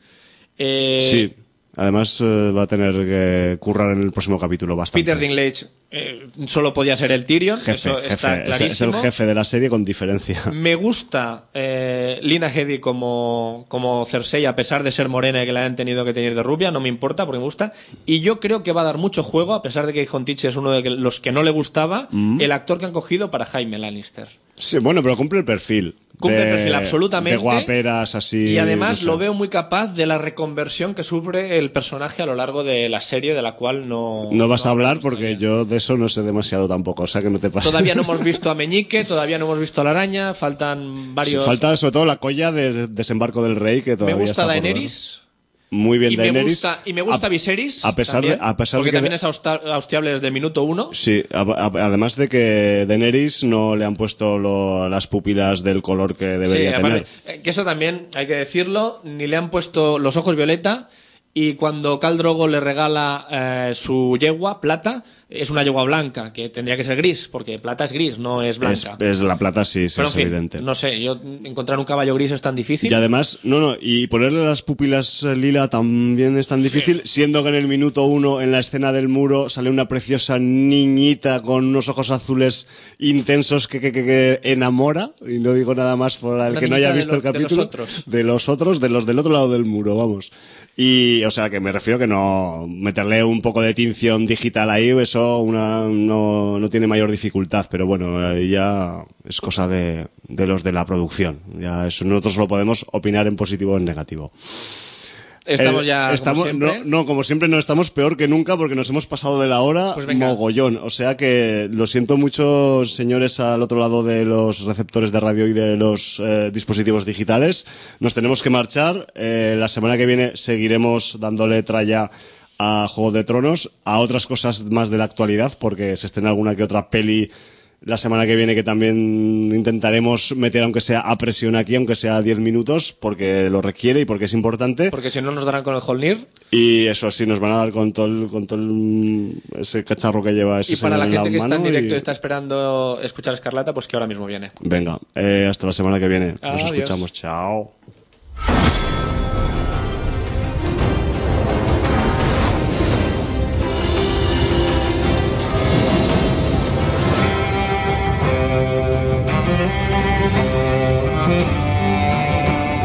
Eh, Sí. Además eh, va a tener que currar en el próximo capítulo bastante. Peter Dinklage eh, solo podía ser el Tyrion, Jefe, eso está jefe. Es, clarísimo. es el jefe de la serie con diferencia. Me gusta eh, Lina Headey como, como Cersei, a pesar de ser morena y que la hayan tenido que tener de rubia, no me importa porque me gusta. Y yo creo que va a dar mucho juego, a pesar de que Hontich es uno de que- los que no le gustaba, Mm. el actor que han cogido para Jaime Lannister. Sí, bueno, pero cumple el perfil. Cumple de- el perfil absolutamente. De guaperas así. Y además no sé. lo veo muy capaz de la reconversión que sufre el personaje a lo largo de la serie, de la cual no... No vas a hablar hablamos porque todavía. yo de eso no sé demasiado tampoco, o sea que no te pasa. Todavía no hemos visto a Meñique, todavía no hemos visto a la araña, faltan varios... Falta sobre todo la colla de desembarco del rey que Me todavía gusta está por ver. Daenerys. Muy bien Y me Daenerys. gusta, y me gusta A- Viserys. A pesar también, de, a pesar porque de que también es austa- austiable desde el minuto uno. Sí, a- a- además de que Daenerys no le han puesto lo- las pupilas del color que debería Sí, tener. aparte, eh, que eso también hay que decirlo. Ni le han puesto los ojos violeta. Y cuando Khal Drogo le regala eh, su yegua, plata, es una yegua blanca, que tendría que ser gris, porque plata es gris, no es Es, blanca. es la plata, sí, sí, Pero es en fin, evidente. no sé, yo encontrar un caballo gris es tan difícil. Y además, no, no, y ponerle las pupilas eh, lila también es tan difícil, siendo que en el minuto uno, en la escena del muro, sale una preciosa niñita con unos ojos azules intensos que, que, que, que enamora, y no digo nada más por el Una que no haya niñita de visto lo- el de los capítulo. otros. De los otros, de los del otro lado del muro, vamos. Y, o sea, que me refiero que no, meterle un poco de tinción digital ahí, eso una, no, no tiene mayor dificultad, pero bueno, ahí ya es cosa de, de los de la producción. Ya eso nosotros lo podemos opinar en positivo o en negativo. Estamos Eh, ya, estamos, como siempre. No, no, como siempre no estamos peor que nunca porque nos hemos pasado de la hora Pues venga. mogollón. O sea que lo siento mucho, señores, al otro lado de los receptores de radio y de los eh, dispositivos digitales. Nos tenemos que marchar. Eh, la semana que viene seguiremos dándole tralla a Juego de Tronos, a otras cosas más de la actualidad, porque se estrena alguna que otra peli La semana que viene que también intentaremos meter aunque sea a presión aquí, aunque sea diez minutos, porque lo requiere y porque es importante. Porque si no nos darán con el Holnir. Y eso sí, nos van a dar con todo, el, con todo el, ese cacharro que lleva ese Y para la señor en gente que está en directo y y está esperando escuchar a Escarlata, pues que ahora mismo viene. venga, eh, hasta la semana que viene. Nos Adiós. escuchamos. Chao.